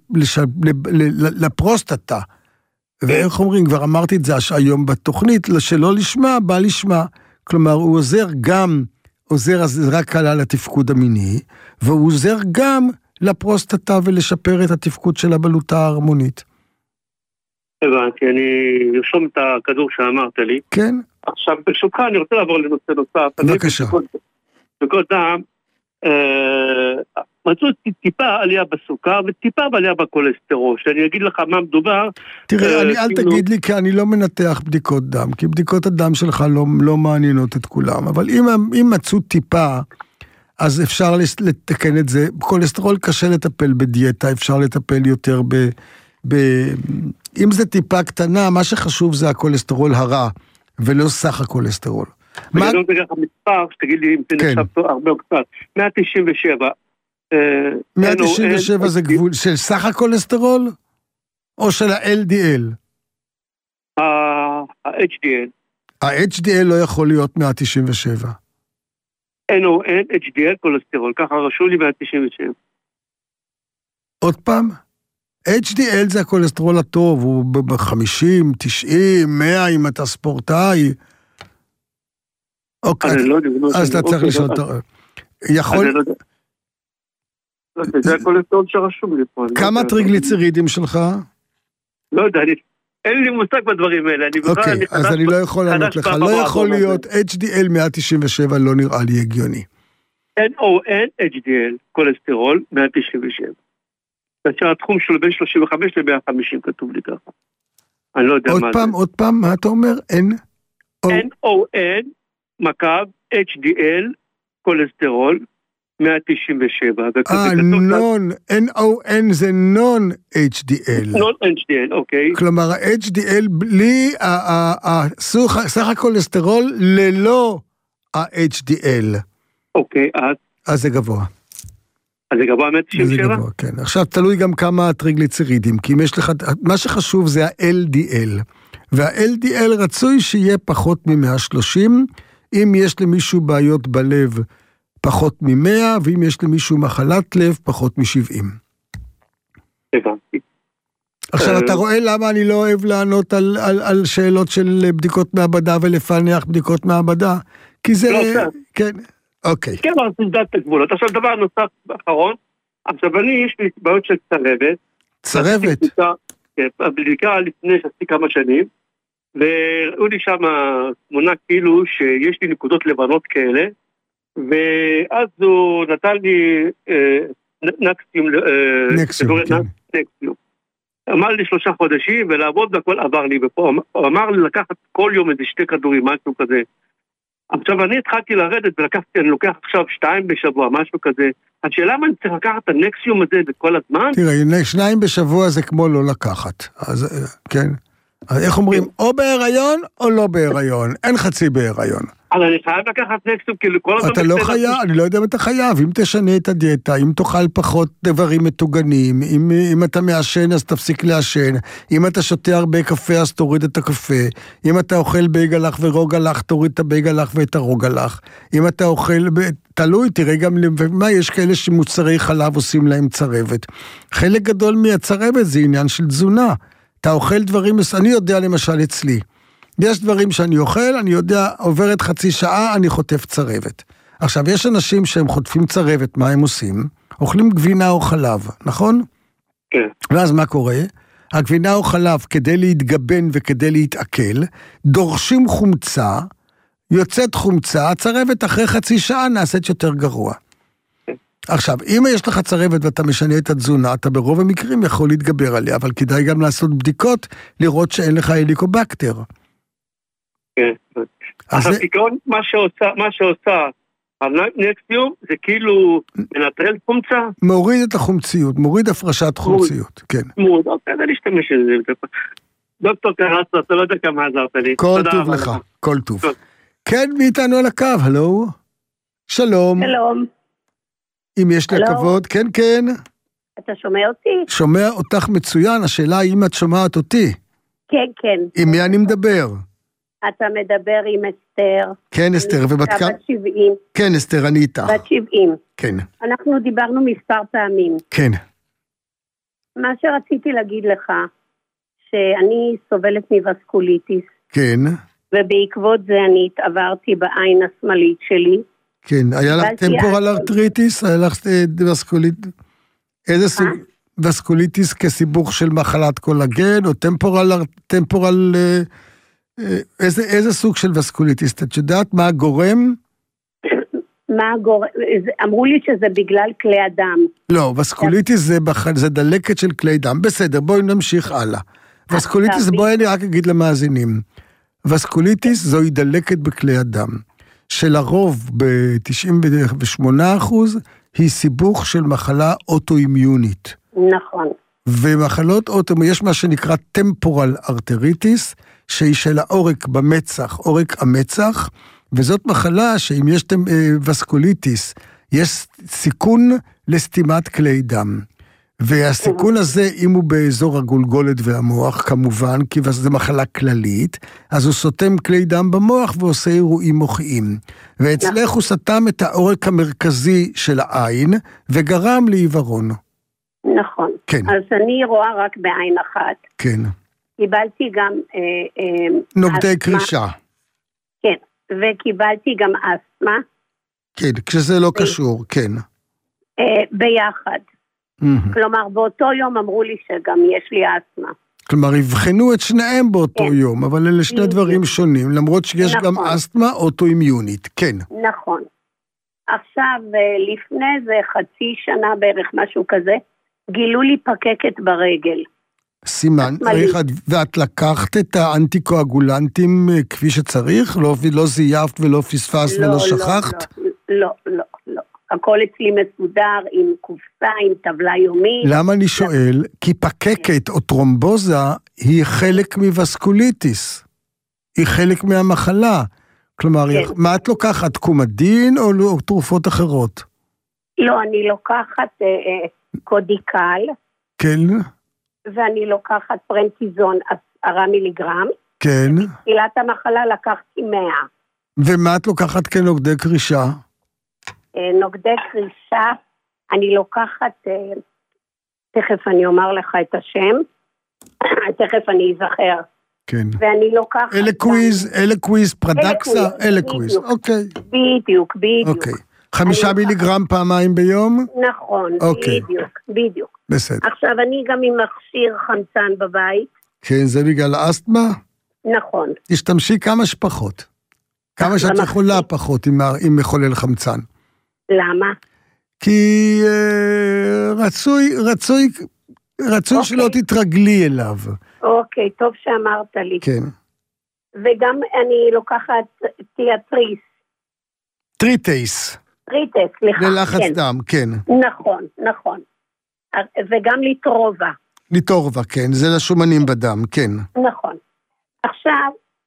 לפרוסטטה, ואיך אומרים, כבר אמרתי את זה היום בתוכנית, שלא לשמה, בא לשמה. כלומר, הוא עוזר גם, עוזר רק על התפקוד המיני, והוא עוזר גם לפרוסטטה ולשפר את התפקוד של הבלוטה ההרמונית. הבנתי, אני ארשום את הכדור שאמרת לי. כן. עכשיו, ברשותך, אני רוצה לעבור לנושא נוסף. בבקשה. בכל דם, מצאו טיפה עלייה בסוכר וטיפה עלייה בכולסטרול, שאני אגיד לך מה מדובר. תראה, אני, אל תגיד לי, כי אני לא מנתח בדיקות דם, כי בדיקות הדם שלך לא, לא מעניינות את כולם, אבל אם, אם מצאו טיפה, אז אפשר לתקן את זה. כולסטרול קשה לטפל בדיאטה, אפשר לטפל יותר ב... ב אם זה טיפה קטנה, מה שחשוב זה הכולסטרול הרע, ולא סך הכולסטרול. אני לא יודע לך מספר, שתגיד לי אם זה נחשב פה הרבה או קצת, מאה תשעים ושבע. מאה תשעים ושבע זה גבול של סך הכולסטרול? או של ה-אל די אל? ה-אייץ' די אל. ה-אייץ' די אל לא יכול להיות מאה תשעים ושבע. אין או אין, אייץ' די אל כולסטרול, ככה רשו לי מאה תשעים ושבע. עוד פעם? אייץ' די אל זה הכולסטרול הטוב, הוא ב-חמישים, תשעים, מאה אם אתה ספורטאי. אוקיי, אז אתה צריך לשאול את הרב. יכול... זה הכולסטרול שרשום לי פה. כמה טריגליצרידים שלך? לא יודע, אין לי מושג בדברים האלה. אוקיי, אז אני לא יכול לענות לך. לא יכול להיות, אייץ' די אל מאה תשעים ושבע לא נראה לי הגיוני. אין או אין אייץ' די אל, כולסטרול מאה תשעים ושבע. כאשר התחום שלו בין שלושים וחמש ל-מאה וחמישים כתוב לי ככה. אני לא יודע מה זה. עוד פעם, עוד פעם, מה אתה אומר? אין? אין או אין, מקב, אייץ' די אל, כולסטרול, מאה תשעים ושבע. אה, נון, אן או אן זה נון אייץ' די אל. נון אייץ' די אל, אוקיי. כלומר, ה-אייץ' די אל בלי סך הכולסטרול ללא ה-אייץ' די אל. אוקיי, אז? אז זה גבוה. אז זה גבוה מאה תשעים ושבע? זה גבוה, כן. עכשיו, תלוי גם כמה הטריגליצרידים, כי אם יש לך, מה שחשוב זה ה-אל די אל. וה-אל די אל רצוי שיהיה פחות מ-מאה ושלושים, אם יש למישהו בעיות בלב פחות מ-מאה, ואם יש למישהו מחלת לב פחות מ-שבעים. הבנתי. עכשיו, אתה רואה למה אני לא אוהב לענות על, על, על שאלות של בדיקות מעבדה ולפענח בדיקות מעבדה? כי זה... כן. אוקיי. כן, אבל סדרת את הגבולות. עכשיו, דבר נוסף אחרון, עכשיו אני, יש לי בעיות של צרבת. צרבת? כן, הבדיקה לפני שעשיתי כמה שנים, וראו לי שם תמונה כאילו שיש לי נקודות לבנות כאלה, ואז הוא נתן לי נקסיום, נקסיום, נקסיום. אמר לי שלושה חודשים, ולעבוד והכל עבר לי, ופה הוא אמר לי לקחת כל יום איזה שתי כדורים, משהו כזה. עכשיו אני התחלתי לרדת ולקחתי, אני לוקח עכשיו שתיים בשבוע, משהו כזה. השאלה מה אני צריך לקחת את הנקסיום הזה בכל הזמן? תראה, שניים בשבוע זה כמו לא לקחת. אז כן. אז איך אומרים, או בהיריון או לא בהיריון. אין חצי בהיריון. אבל אני חייב לקחת נקסיום, כאילו כל הזמן... אתה לא חייב, אני לא יודע אם אתה חייב. אם תשנה את הדיאטה, אם תאכל פחות דברים מטוגנים, אם, אם אתה מעשן אז תפסיק לעשן, אם אתה שותה הרבה קפה אז תוריד את הקפה, אם אתה אוכל בייגלח ורוגלח, תוריד את הבייגלח ואת הרוגלח, אם אתה אוכל, תלוי, תראה גם מה, יש כאלה שמוצרי חלב עושים להם צרבת. חלק גדול מהצרבת זה עניין של תזונה. אתה אוכל דברים, אני יודע למשל אצלי, יש דברים שאני אוכל, אני יודע, עוברת חצי שעה, אני חוטף צרבת. עכשיו, יש אנשים שהם חוטפים צרבת, מה הם עושים? אוכלים גבינה או חלב, נכון? כן. ואז מה קורה? הגבינה או חלב, כדי להתגבן וכדי להתעכל, דורשים חומצה, יוצאת חומצה, הצרבת אחרי חצי שעה נעשית יותר גרוע. עכשיו, אם יש לך צרבת ואתה משנה את התזונה, אתה ברוב המקרים יכול להתגבר עליה, אבל כדאי גם לעשות בדיקות, לראות שאין לך הליקובקטר. כן. אז הפתרון, מה שעושה, מה שעושה, הנקסיום, זה כאילו מנטרל חומצה? מוריד את החומציות, מוריד הפרשת חומציות, כן. מוריד, אוקיי, אני אשתמש בזה. דוקטור קרצה, אתה לא יודע כמה עזרת לי. כל טוב לך, כל טוב. כן, מאיתנו על הקו, הלו? שלום. שלום. אם יש לי הכבוד, כן, כן. אתה שומע אותי? שומע אותך מצוין, השאלה היא אם את שומעת אותי. כן, כן. עם מי אני מדבר? אתה מדבר עם אסתר. כן, אסתר, ובת כמה? בת שבעים. כן, אסתר, אני איתך. בת שבעים. כן. אנחנו דיברנו מספר פעמים. כן. מה שרציתי להגיד לך, שאני סובלת מווסקוליטיס. כן. ובעקבות זה אני התעברתי בעין השמאלית שלי. כן, היה לך טמפורל ארטריטיס? היה לך וסקוליטיס? איזה סוג? וסקוליטיס כסיבוך של מחלת קולגן, או טמפורל, טמפורל, איזה, איזה סוג של וסקוליטיס? את יודעת מה הגורם? מה הגורם? אמרו לי שזה בגלל כלי הדם. לא, וסקוליטיס זה, זה דלקת של כלי דם. בסדר, בואי נמשיך הלאה. וסקוליטיס, בואי אני רק אגיד למאזינים. וסקוליטיס זוהי דלקת בכלי הדם. שלרוב ב-תשעים ושמונה אחוז היא סיבוך של מחלה אוטואימיונית. נכון. ומחלות אוטואימיונית, יש מה שנקרא טמפורל ארטריטיס, שהיא של העורק במצח, עורק המצח, וזאת מחלה שאם יש וסקוליטיס, יש סיכון לסתימת כלי דם. והסיכון הזה, אם הוא באזור הגולגולת והמוח, כמובן, כי זו מחלה כללית, אז הוא סותם כלי דם במוח ועושה אירועים מוחיים. ואצלך הוא סתם את העורק המרכזי של העין, וגרם לעיוורון. נכון. כן. אז אני רואה רק בעין אחת. כן. קיבלתי גם... אה, אה, נוגדי קרישה. כן, וקיבלתי גם אסמה. כן, כשזה לא קשור, כן. אה, ביחד. כלומר, באותו יום אמרו לי שגם יש לי אסמה. כלומר, הבחנו את שניהם באותו יום, אבל אלה שני דברים שונים, למרות שיש גם אסתמה אוטואימיונית, כן. נכון. עכשיו, לפני זה חצי שנה בערך, משהו כזה, גילו לי פקקת ברגל. סימן, ואת לקחת את האנטיקואגולנטים כפי שצריך? לא זייפת ולא פספסת ולא שכחת? לא, לא, לא. הכל אצלי מסודר עם קופסה, עם טבלה יומית. למה אני שואל? כי פקקת או טרומבוזה היא חלק מווסקוליטיס. היא חלק מהמחלה. כלומר, מה את לוקחת? קומדין או תרופות אחרות? לא, אני לוקחת קודיקל. כן. ואני לוקחת פרנטיזון עשרה מיליגרם. כן. בתחילת המחלה לקחתי מאה. ומה את לוקחת כנוגדי קרישה? נוגדי קרישה, אני לוקחת, תכף אני אומר לך את השם, תכף אני אזכר. כן. ואני לוקחת... אלקוויז, אלקוויז, פרדקסה, אלקוויז, אוקיי. בדיוק, בדיוק. אוקיי. חמישה מיליגרם פעמיים ביום? נכון, אוקיי. בדיוק, בדיוק. בסדר. עכשיו, אני גם עם מכשיר חמצן בבית. כן, זה בגלל האסתמה? נכון. תשתמשי כמה שפחות. כמה שאת יכולה פחות עם, עם מחולל חמצן. למה? כי אה, רצוי, רצוי, רצוי אוקיי. שלא תתרגלי אליו. אוקיי, טוב שאמרת לי. כן. וגם אני לוקחת תיאטריס. טריטייס. טריטייס, סליחה. ללחץ כן. דם, כן. נכון, נכון. וגם ליטרובה. ליטרובה, כן, זה לשומנים בדם, כן. נכון. עכשיו,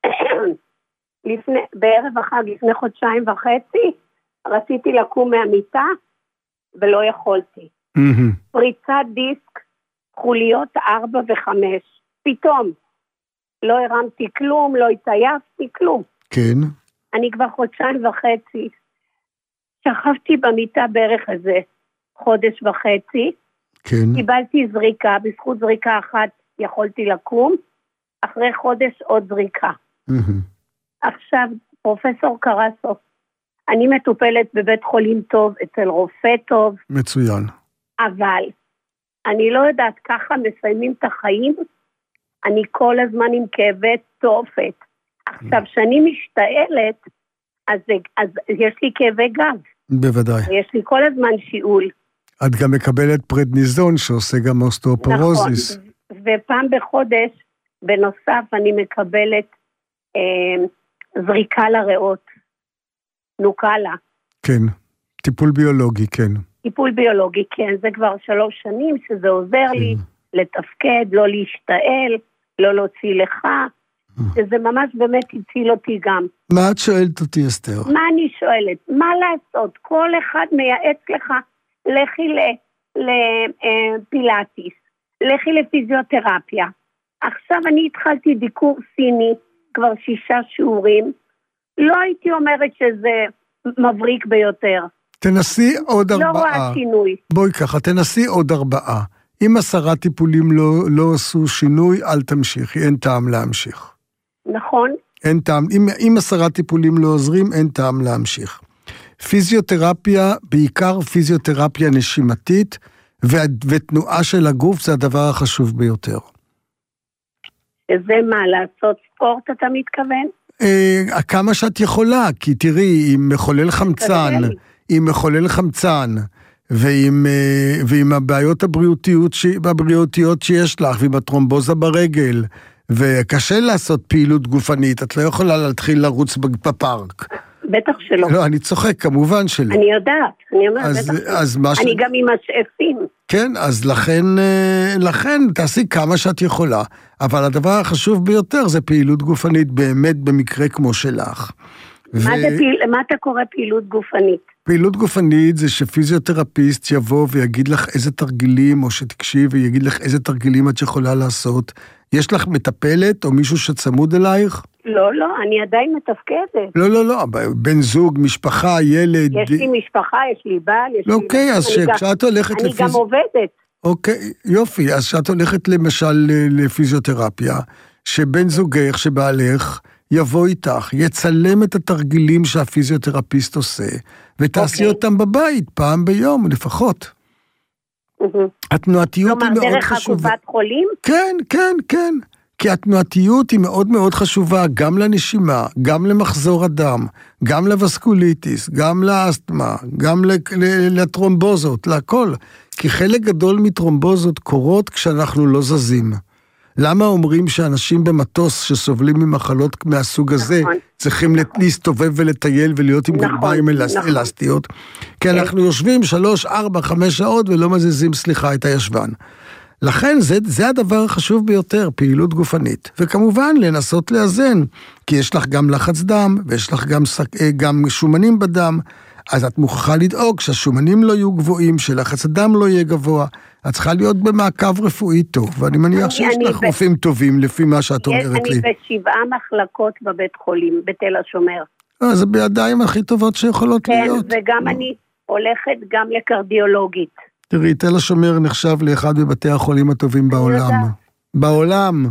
לפני, בערב החג, לפני חודשיים וחצי, רציתי לקום מהמיטה, ולא יכולתי. Mm-hmm. פריצת דיסק, חוליות ארבע וחמש. פתאום. לא הרמתי כלום, לא התעייפתי, כלום. כן. אני כבר חודשיים וחצי. שכבתי במיטה בערך הזה, חודש וחצי. כן. קיבלתי זריקה, בזכות זריקה אחת יכולתי לקום, אחרי חודש עוד זריקה. Mm-hmm. עכשיו, פרופסור קרסו, אני מטופלת בבית חולים טוב, אצל רופא טוב. מצוין. אבל אני לא יודעת, ככה מסיימים את החיים, אני כל הזמן עם כאבי תופת. עכשיו, שאני משתעלת, אז, אז יש לי כאבי גב. בוודאי. יש לי כל הזמן שיעול. את גם מקבלת פרדניזון שעושה גם אוסטאופורוזיס. נכון, ופעם בחודש, בנוסף, אני מקבלת אה, זריקה לריאות, נוקלה. כן, טיפול ביולוגי, כן. טיפול ביולוגי, כן, זה כבר שלוש שנים שזה עוזר כן. לי לתפקד, לא להשתעל, לא להוציא לך, שזה ממש באמת הציל אותי גם. מה את שואלת אותי, אסתר? מה אני שואלת? מה לעשות? כל אחד מייעץ לך, לכי לפילאטיס, לכי לפיזיותרפיה. עכשיו אני התחלתי דיקור סיני, כבר שישה שיעורים, לא הייתי אומרת שזה מבריק ביותר. תנסי עוד ארבעה. לא רואה שינוי. בואי ככה, תנסי עוד ארבעה. אם עשרה טיפולים לא, לא עשו שינוי, אל תמשיכי, אין טעם להמשיך. נכון. אין טעם, אם, אם עשרה טיפולים לא עוזרים, אין טעם להמשיך. פיזיותרפיה, בעיקר פיזיותרפיה נשימתית, ותנועה של הגוף זה הדבר החשוב ביותר. זה מה, לעשות ספורט אתה מתכוון? אה, כמה שאת יכולה, כי תראי, עם מחולל חמצן, עם מחולל חמצן, ועם, ועם הבעיות הבריאותיות, הבריאותיות שיש לך, ועם הטרומבוזה ברגל, וקשה לעשות פעילות גופנית, את לא יכולה להתחיל לרוץ בפארק. בטח שלא. לא, אני צוחק, כמובן שלא. אני יודעת, אני אומרת, אז, בטח אז שלא. ש... אני גם עם השאפים. כן, אז לכן, לכן תעשי כמה שאת יכולה, אבל הדבר החשוב ביותר זה פעילות גופנית, באמת במקרה כמו שלך. מה, ו... פעיל... מה אתה קורא פעילות גופנית? פעילות גופנית זה שפיזיותרפיסט יבוא ויגיד לך איזה תרגילים, או שתקשיב ויגיד לך איזה תרגילים את יכולה לעשות. יש לך מטפלת או מישהו שצמוד אלייך? לא, לא, אני עדיין מתפקדת. לא, לא, לא, בן זוג, משפחה, ילד. יש לי משפחה, יש לי בעל, יש לי... אוקיי, אז כשאת הולכת... אני גם עובדת. אוקיי, יופי, אז כשאת הולכת למשל לפיזיותרפיה, שבן זוגך, שבעלך, יבוא איתך, יצלם את התרגילים שהפיזיותרפיסט עושה, ותעשי אותם בבית, פעם ביום לפחות. התנועתיות היא מאוד חשובה. דרך הקופת חולים? כן, כן, כן. כי התנועתיות היא מאוד מאוד חשובה, גם לנשימה, גם למחזור הדם, גם לווסקוליטיס, גם לאסתמה, גם לטרומבוזות, להכל. כי חלק גדול מטרומבוזות קורות כשאנחנו לא זזים. למה אומרים שאנשים במטוס שסובלים ממחלות מהסוג הזה, נכון, צריכים נכון. להסתובב ולטייל ולהיות עם נכון, גרביים אלס, נכון. אלסטיות? כי אנחנו יושבים שלוש, ארבע, חמש שעות ולא מזיזים, סליחה, את הישבן. לכן זה, זה הדבר החשוב ביותר, פעילות גופנית. וכמובן לנסות לאזן, כי יש לך גם לחץ דם, ויש לך גם, גם שומנים בדם, אז את מוכרחה לדאוג שהשומנים לא יהיו גבוהים, שלחץ הדם לא יהיה גבוה, את צריכה להיות במעקב רפואי טוב, ואני מניח שיש לך רופאים טובים לפי מה שאת אומרת לי. אני בשבעה מחלקות בבית חולים, בתל השומר. אז זה בידיים הכי טובות שיכולות להיות. כן, וגם אני הולכת גם לקרדיולוגית. תראי, תל השומר נחשב לאחד מבתי החולים הטובים בעולם. בעולם.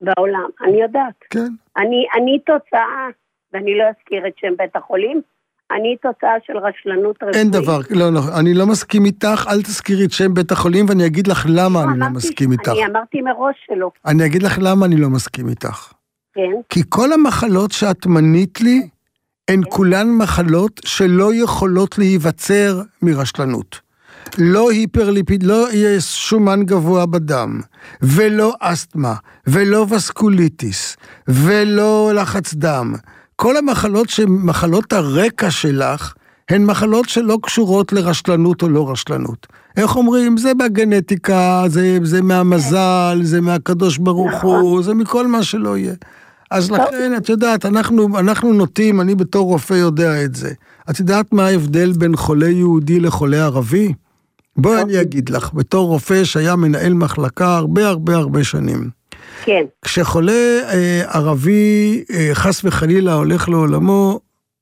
בעולם, אני יודעת. כן. אני, אני תוצאה, ואני לא אזכיר את שם בית החולים, אני תוצאה של רשלנות רפואית. אין דבר, לא, לא, אני לא מסכים איתך, אל תזכירי את שם בית החולים, ואני אגיד לך למה אני לא מסכים איתך. אני אמרתי מראש שלא. אני אגיד לך למה אני לא מסכים איתך. כן. כי כל המחלות שאת מנית לי, הן כולן מחלות שלא יכולות להיווצר מרשלנות. לא היפרליפיד, לא יהיה שומן גבוה בדם, ולא אסתמה, ולא וסקוליטיס, ולא לחץ דם. כל המחלות שמחלות הרקע שלך, הן מחלות שלא קשורות לרשלנות או לא רשלנות. איך אומרים? זה בגנטיקה, זה, זה מהמזל, זה מהקדוש ברוך הוא, זה מכל מה שלא יהיה. אז לכן, את יודעת, אנחנו, אנחנו נוטים, אני בתור רופא יודע את זה. את יודעת מה ההבדל בין חולה יהודי לחולה ערבי? בואי אני אגיד לך, בתור רופא שהיה מנהל מחלקה הרבה הרבה הרבה שנים. כן. כשחולה אה, ערבי אה, חס וחלילה הולך לעולמו,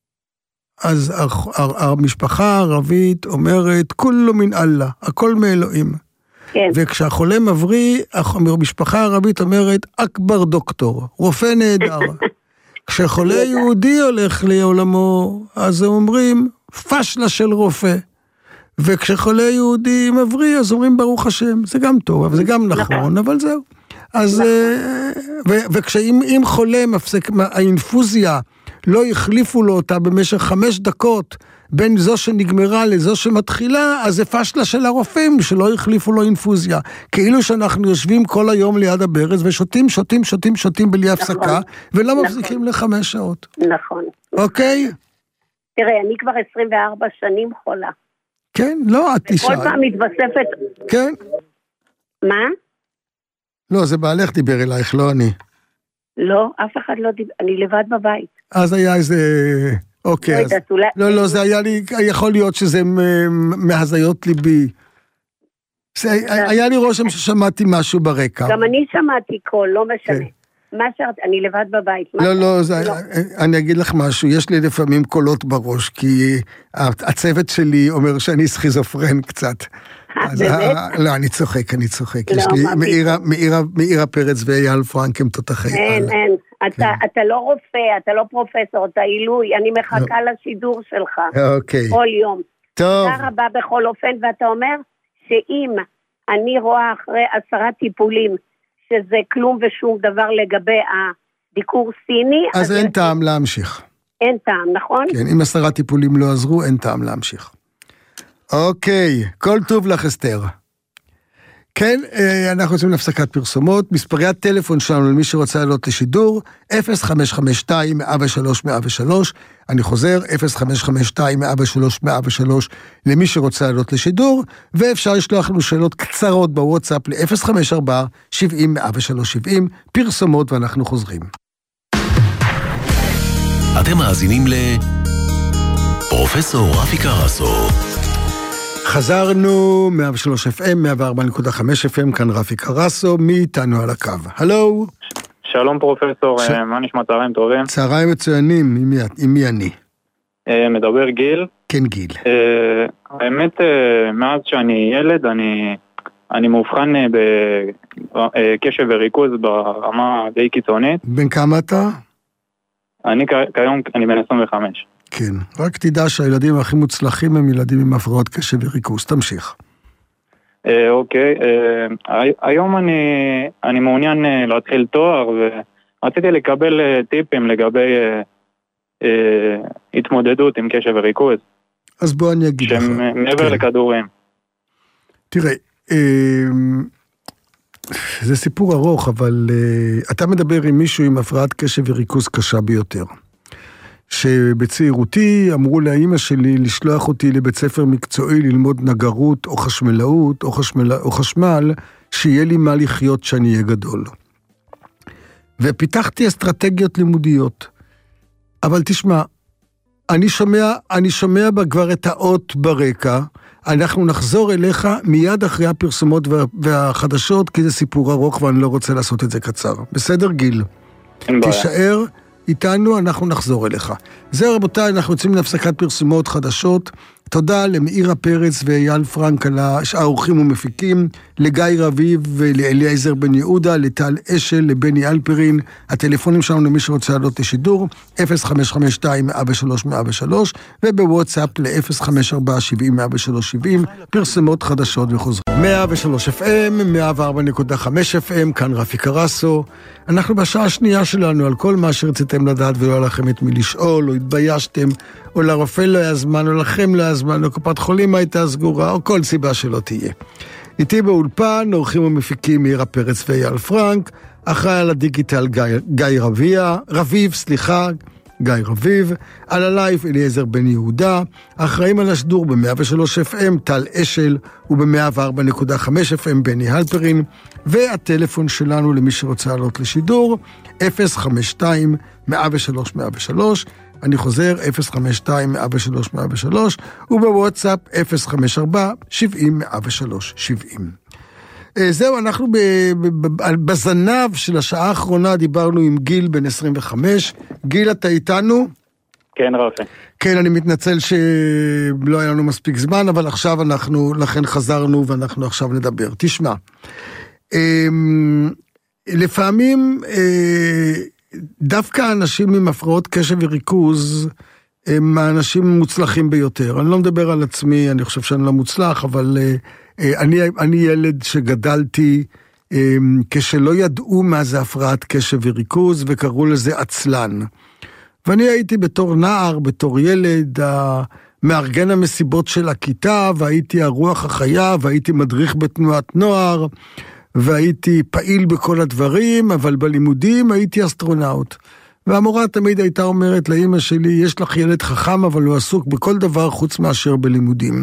אז המשפחה הערבית אומרת, כולו מן אללה, הכל מאלוהים. כן. וכשהחולה מבריא, המשפחה הערבית אומרת, אכבר דוקטור, רופא נהדר. כשחולה יהודי הולך לעולמו, אז הם אומרים, פשלה של רופא. וכשחולה יהודי מבריא, אז אומרים ברוך השם, זה גם טוב, אבל זה גם נכון, אבל זהו. אז, וכשאם חולה מפסק, האינפוזיה, לא החליפו לו אותה במשך חמש דקות, בין זו שנגמרה לזו שמתחילה, אז זה פשלה של הרופאים, שלא החליפו לו אינפוזיה. כאילו שאנחנו יושבים כל היום ליד הברז, ושותים, שותים, שותים, שותים בלי הפסקה, ולא מפסיקים לחמש שעות. נכון. אוקיי? תראה, אני כבר עשרים וארבע שנים חולה. כן, לא, את תשאל. כל פעם מתווספת... כן. מה? לא, זה בעלך דיבר אלייך, לא אני. לא, אף אחד לא דיבר, אני לבד בבית. אז היה איזה... אוקיי, אז... לא, לא, זה היה לי... יכול להיות שזה מהזיות ליבי. היה לי רושם ששמעתי משהו ברקע. גם אני שמעתי קול, לא משנה. מה שאת, אני לבד בבית. לא, לא, אני אגיד לך משהו, יש לי לפעמים קולות בראש, כי הצוות שלי אומר שאני סכיזופרן קצת. באמת? לא, אני צוחק, אני צוחק. יש לי מאירה פרץ ואייל פרנק הם תותחי. אין, אין. אתה לא רופא, אתה לא פרופסור, אתה עילוי, אני מחכה לשידור שלך. אוקיי. כל יום. טוב. תודה רבה בכל אופן, ואתה אומר שאם אני רואה אחרי עשרה טיפולים, שזה כלום ושום דבר לגבי הדיקור סיני. אז אין טעם להמשיך. אין טעם, נכון? כן, אם עשרה טיפולים לא עזרו, אין טעם להמשיך. אוקיי, כל טוב לך אסתר. כן, אנחנו יוצאים להפסקת פרסומות, מספרי הטלפון שלנו למי שרוצה לעלות לשידור, אפס חמש חמש שתיים מאה ושלוש מאה ושלוש, אני חוזר, אפס חמש חמש שתיים מאה ושלוש מאה ושלוש למי שרוצה לעלות לשידור, ואפשר לשלוח לנו שאלות קצרות בוואטסאפ ל-אפס חמש ארבע שבעים מאה ושלוש שבעים, פרסומות ואנחנו חוזרים. אתם מאזינים ל... פרופסור רפי קרסו. חזרנו, מאה ושלוש אף אם, מאה וארבע נקודה חמש אף אם, כאן רפי קרסו, מי איתנו על הקו? הלו? שלום פרופסור, ש... מה נשמע, צהריים טובים? צהריים מצוינים, עם מי, עם מי אני? מדבר גיל. כן, גיל. האמת, מאז שאני ילד, אני, אני מאובחן בקשב וריכוז ברמה די קיצונית. בן כמה אתה? אני כיום, אני בן עשרים וחמש. כן, רק תדע שהילדים הכי מוצלחים הם ילדים עם הפרעות קשב וריכוז, תמשיך. אוקיי, היום אני, אני מעוניין להתחיל תואר, ורציתי לקבל טיפים לגבי התמודדות עם קשב וריכוז. אז בוא אני אגיד לך. שהם מעבר לכדורים. תראה, זה סיפור ארוך, אבל אתה מדבר עם מישהו עם הפרעת קשב וריכוז קשה ביותר. שבצעירותי אמרו לאמא שלי לשלוח אותי לבית ספר מקצועי ללמוד נגרות או חשמלאות או, חשמל, או חשמל, שיהיה לי מה לחיות שאני אהיה גדול. ופיתחתי אסטרטגיות לימודיות. אבל תשמע, אני שומע, אני שומע כבר את האות ברקע, אנחנו נחזור אליך מיד אחרי הפרסומות והחדשות, כי זה סיפור ארוך ואני לא רוצה לעשות את זה קצר. בסדר, גיל? תישאר איתנו, אנחנו נחזור אליך. זה רבותיי, אנחנו יוצאים להפסקת פרסומות חדשות, תודה למאירה פרץ ואייל פרנק על האורחים ומפיקים, לגיא רביב ולאליעזר בן יהודה, לטל אשל, לבני אלפרין. הטלפונים שלנו למי שרוצה לעלות לשידור, אפס חמש חמש שתיים מאה ושלוש מאה ושלוש, ובוואטסאפ ל-אפס חמש ארבע שבעים מאה ושלוש שבעים, פרסמות חדשות וחוזרות. מאה ושלוש אף אם, מאה וארבע נקודה חמש אף אם, כאן רפי קרסו. אנחנו בשעה השנייה שלנו על כל מה שרציתם לדעת ולא היה לכם את מי לשאול, או התביישתם, או לרופא לא היה זמן, או לכם לא היה זמן, או קופת חולים הייתה סגורה, או כל סיבה שלא תהיה. איתי באולפן, אורחים ומפיקים מאירה פרץ ואייל פרנק, אחראי על הדיגיטל גיא, גיא רביע, רביב, סליחה, גיא רביב, על הלייב אליעזר בן יהודה, אחראים על השידור ב-מאה ושלוש אף אם, טל אשל, וב-מאה וארבע נקודה חמש אף אם, בני הלפרין, והטלפון שלנו למי שרוצה לעלות לשידור, אפס חמש שתיים מאה ושלוש מאה ושלוש, אני חוזר, אפס חמש שתיים מאה ושלוש מאה ושלוש, ובוואטסאפ אפס חמש ארבע שבעים מאה ושלוש שבעים. זהו, אנחנו בזנב של השעה האחרונה דיברנו עם גיל בן עשרים וחמש. גיל, אתה איתנו? כן, רפי. כן, אני מתנצל שלא היה לנו מספיק זמן, אבל עכשיו אנחנו, לכן חזרנו ואנחנו עכשיו נדבר. תשמע, לפעמים דווקא אנשים עם הפרעות קשב וריכוז הם האנשים מוצלחים ביותר. אני לא מדבר על עצמי, אני חושב שאני לא מוצלח, אבל אני, אני ילד שגדלתי כשלא ידעו מה זה הפרעת קשב וריכוז, וקראו לזה עצלן. ואני הייתי בתור נער, בתור ילד, מארגן המסיבות של הכיתה, והייתי הרוח החיה, והייתי מדריך בתנועת נוער, והייתי פעיל בכל הדברים, אבל בלימודים הייתי אסטרונאוט. והמורה תמיד הייתה אומרת לאמא שלי, יש לך ילד חכם, אבל הוא עסוק בכל דבר חוץ מאשר בלימודים.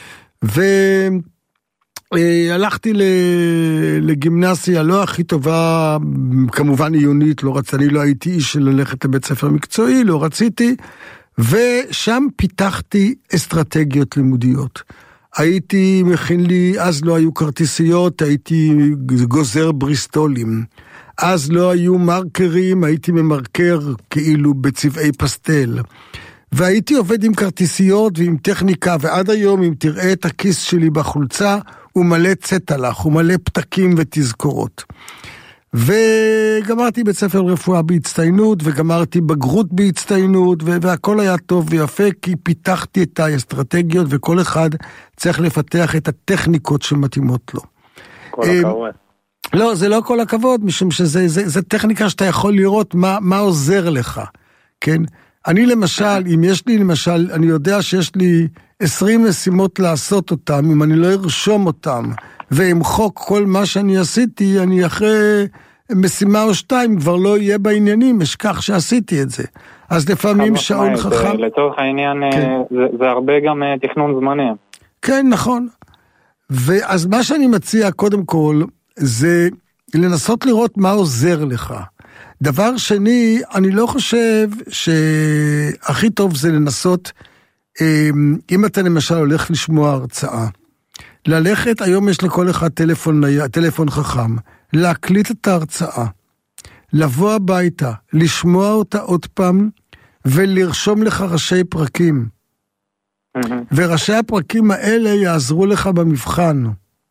והלכתי לגימנסיה לא הכי טובה, כמובן עיונית, לא רציתי, אני לא הייתי איש של ללכת לבית ספר מקצועי, לא רציתי, ושם פיתחתי אסטרטגיות לימודיות. הייתי מכין לי, אז לא היו כרטיסיות, הייתי גוזר בריסטולים. אז לא היו מרקרים, הייתי ממרקר כאילו בצבעי פסטל. והייתי עובד עם כרטיסיות ועם טכניקה, ועד היום אם תראה את הכיס שלי בחולצה, הוא מלא צטלח, הוא מלא פתקים ותזכורות. וגמרתי בית ספר רפואה בהצטיינות, וגמרתי בגרות בהצטיינות, והכל היה טוב ויפה, כי פיתחתי את האסטרטגיות, וכל אחד צריך לפתח את הטכניקות שמתאימות לו. כל הכבוד. לא, זה לא כל הכבוד, משום שזה זה, זה טכניקה שאתה יכול לראות מה, מה עוזר לך, כן? אני למשל, אם יש לי למשל, אני יודע שיש לי עשרים משימות לעשות אותם, אם אני לא ארשום אותם, ואמחוק כל מה שאני עשיתי, אני אחרי משימה או שתיים כבר לא יהיה בעניינים, אשכח שעשיתי את זה. אז לפעמים שעון חכם... לצורך העניין, זה, זה הרבה גם תכנון זמני. כן, נכון. ואז מה שאני מציע קודם כל, זה לנסות לראות מה עוזר לך. דבר שני, אני לא חושב שהכי טוב זה לנסות, אם אתה למשל הולך לשמוע הרצאה, ללכת, היום יש לכל אחד טלפון, טלפון חכם, להקליט את ההרצאה, לבוא הביתה, לשמוע אותה עוד פעם, ולרשום לך ראשי פרקים. Mm-hmm. וראשי הפרקים האלה יעזרו לך במבחן.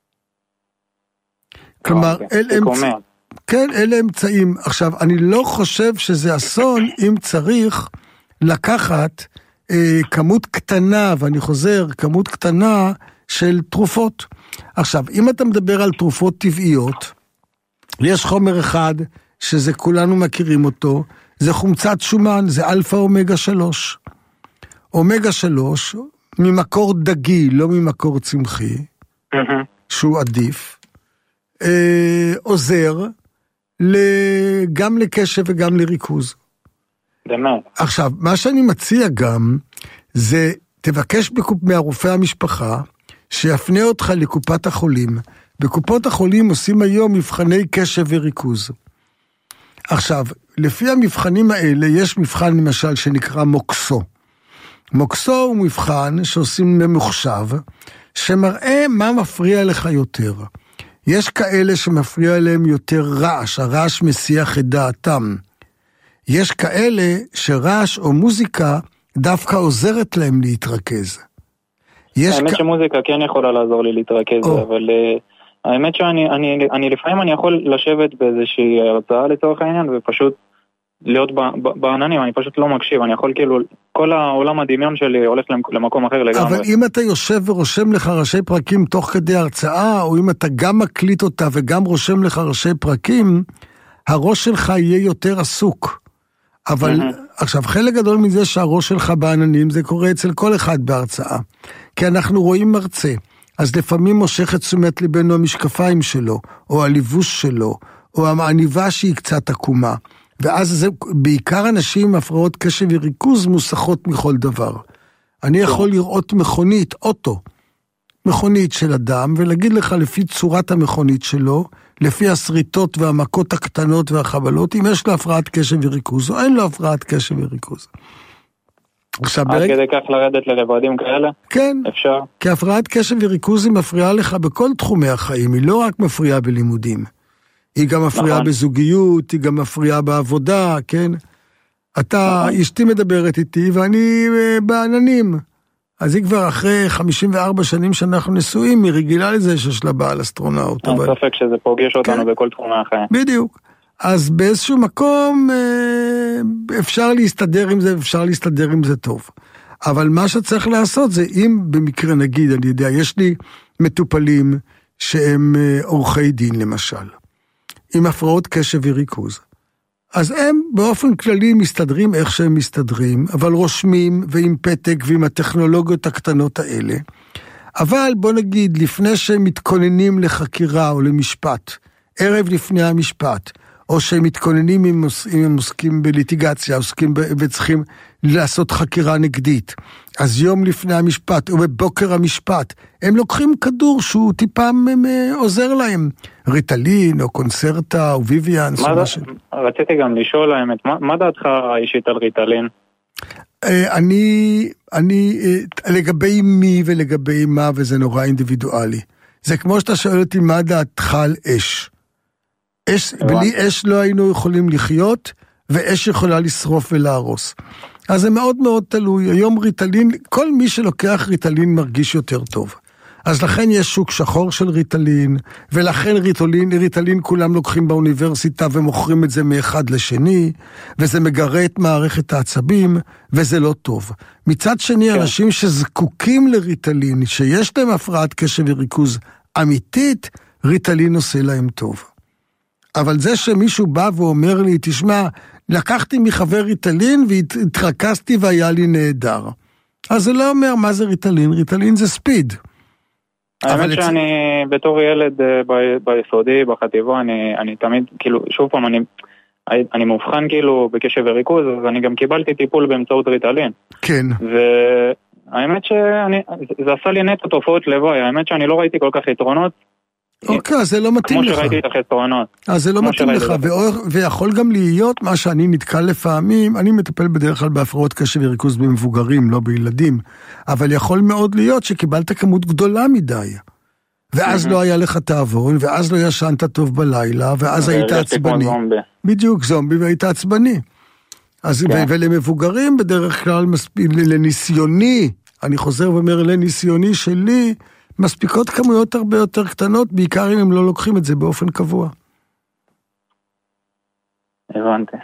כלומר, okay. אל אמצע... כן, אלה אמצעים. עכשיו, אני לא חושב שזה אסון אם צריך לקחת אה, כמות קטנה, ואני חוזר, כמות קטנה של תרופות. עכשיו, אם אתה מדבר על תרופות טבעיות, יש חומר אחד שזה כולנו מכירים אותו, זה חומצת שומן, זה אלפא אומגה שלוש. אומגה שלוש, ממקור דגי, לא ממקור צמחי, mm-hmm. שהוא עדיף, אה, עוזר גם לקשב וגם לריכוז. באמת. עכשיו, מה שאני מציע גם, זה תבקש בקופ... מהרופא המשפחה, שיפנה אותך לקופת החולים. בקופות החולים עושים היום מבחני קשב וריכוז. עכשיו, לפי המבחנים האלה, יש מבחן למשל שנקרא מוקסו. מוקסו הוא מבחן שעושים ממוחשב, שמראה מה מפריע לך יותר. יש כאלה שמפריע להם יותר רעש, הרעש מסיח את דעתם. יש כאלה שרעש או מוזיקה דווקא עוזרת להם להתרכז. האמת שמוזיקה כן יכולה לעזור לי להתרכז, אבל האמת שאני לפעמים אני יכול לשבת באיזושהי הרצאה לצורך העניין, ופשוט להיות בעננים, אני פשוט לא מקשיב, אני יכול כאילו, כל העולם הדמיון שלי הולך למקום אחר לגמרי. אבל אם אתה יושב ורושם לך ראשי פרקים תוך כדי הרצאה, או אם אתה גם מקליט אותה וגם רושם לך ראשי פרקים, הראש שלך יהיה יותר עסוק. אבל עכשיו, חלק גדול מזה שהראש שלך בעננים, זה קורה אצל כל אחד בהרצאה. כי אנחנו רואים מרצה, אז לפעמים מושך את תשומת ליבנו המשקפיים שלו, או הליבוש שלו, או העניבה שהיא קצת עקומה. ואז זה, בעיקר אנשים עם הפרעות קשב וריכוז מוסחות מכל דבר. אני יכול לראות מכונית, אוטו, מכונית של אדם, ולהגיד לך לפי צורת המכונית שלו, לפי הסריטות והמכות הקטנות והחבלות, אם יש לו הפרעת קשב וריכוז, או אין לו הפרעת קשב וריכוז. עד כדי כך לרדת לרבדים כאלה? כן. אפשר? כי הפרעת קשב וריכוז היא מפריעה לך בכל תחומי החיים, היא לא רק מפריעה בלימודים. היא גם מפריעה נכון. בזוגיות, היא גם מפריעה בעבודה, כן? אתה, נכון. אשתי מדברת איתי ואני בעננים. אז היא כבר אחרי חמישים וארבע שנים שאנחנו נשואים, היא רגילה לזה שיש לה בעל אסטרונאוט. אין אבל... ספק שזה פוגש אותנו כן. בכל תחומי החיים. בדיוק. אז באיזשהו מקום אפשר להסתדר עם זה, אפשר להסתדר עם זה טוב. אבל מה שצריך לעשות זה, אם במקרה נגיד, אני יודע, יש לי מטופלים שהם עורכי דין למשל, עם הפרעות קשב וריכוז. אז הם באופן כללי מסתדרים איך שהם מסתדרים, אבל רושמים ועם פתק ועם הטכנולוגיות הקטנות האלה. אבל בוא נגיד, לפני שהם מתכוננים לחקירה או למשפט, ערב לפני המשפט, או שהם מתכוננים אם הם עוסקים בליטיגציה, עוסקים וצריכים לעשות חקירה נגדית. אז יום לפני המשפט, או בבוקר המשפט, הם לוקחים כדור שהוא טיפה עוזר להם. ריטלין, או קונצרטה, או ויביאנס. רציתי גם לשאול האמת, מה, מה דעתך האישית על ריטלין? אני, אני, לגבי מי ולגבי מה, וזה נורא אינדיבידואלי. זה כמו שאתה שואל אותי, מה דעתך על אש? אש, בלי אש לא היינו יכולים לחיות, ואש יכולה לשרוף ולהרוס. אז זה מאוד מאוד תלוי. היום ריטלין, כל מי שלוקח ריטלין מרגיש יותר טוב. אז לכן יש שוק שחור של ריטלין, ולכן ריטלין, ריטלין כולם לוקחים באוניברסיטה ומוכרים את זה מאחד לשני, וזה מגרה את מערכת העצבים, וזה לא טוב. מצד שני, כן. אנשים שזקוקים לריטלין, שיש להם הפרעת קשב וריכוז אמיתית, ריטלין עושה להם טוב. אבל זה שמישהו בא ואומר לי, תשמע, לקחתי מחבר ריטלין והתרכזתי והיה לי נהדר. אז זה לא אומר מה זה ריטלין, ריטלין זה ספיד. האמת שאני בתור ילד ביסודי, בחטיבה, אני, אני תמיד, כאילו, שוב פעם, אני, אני מובחן כאילו בקשב וריכוז, אז אני גם קיבלתי טיפול באמצעות ריטלין. כן. והאמת שאני, זה עשה לי נטו תופעות לוואי, האמת שאני לא ראיתי כל כך יתרונות, אוקיי, זה לא מתאים לך. כמו שראיתי את החסרונות. אז זה לא מתאים לך, ויכול גם להיות מה שאני נתקל לפעמים, אני מטפל בדרך כלל בהפרעות קשב וריכוז במבוגרים, לא בילדים, אבל יכול מאוד להיות שקיבלת כמות גדולה מדי, ואז לא היה לך תאבון, ואז לא ישנת טוב בלילה, ואז היית עצבני. בדיוק, זומבי, והיית עצבני. ולמבוגרים בדרך כלל, לניסיוני, אני חוזר ואומר, לניסיוני שלי, מספיקות כמויות הרבה יותר קטנות, בעיקר אם הם לא לוקחים את זה באופן קבוע. הבנתי.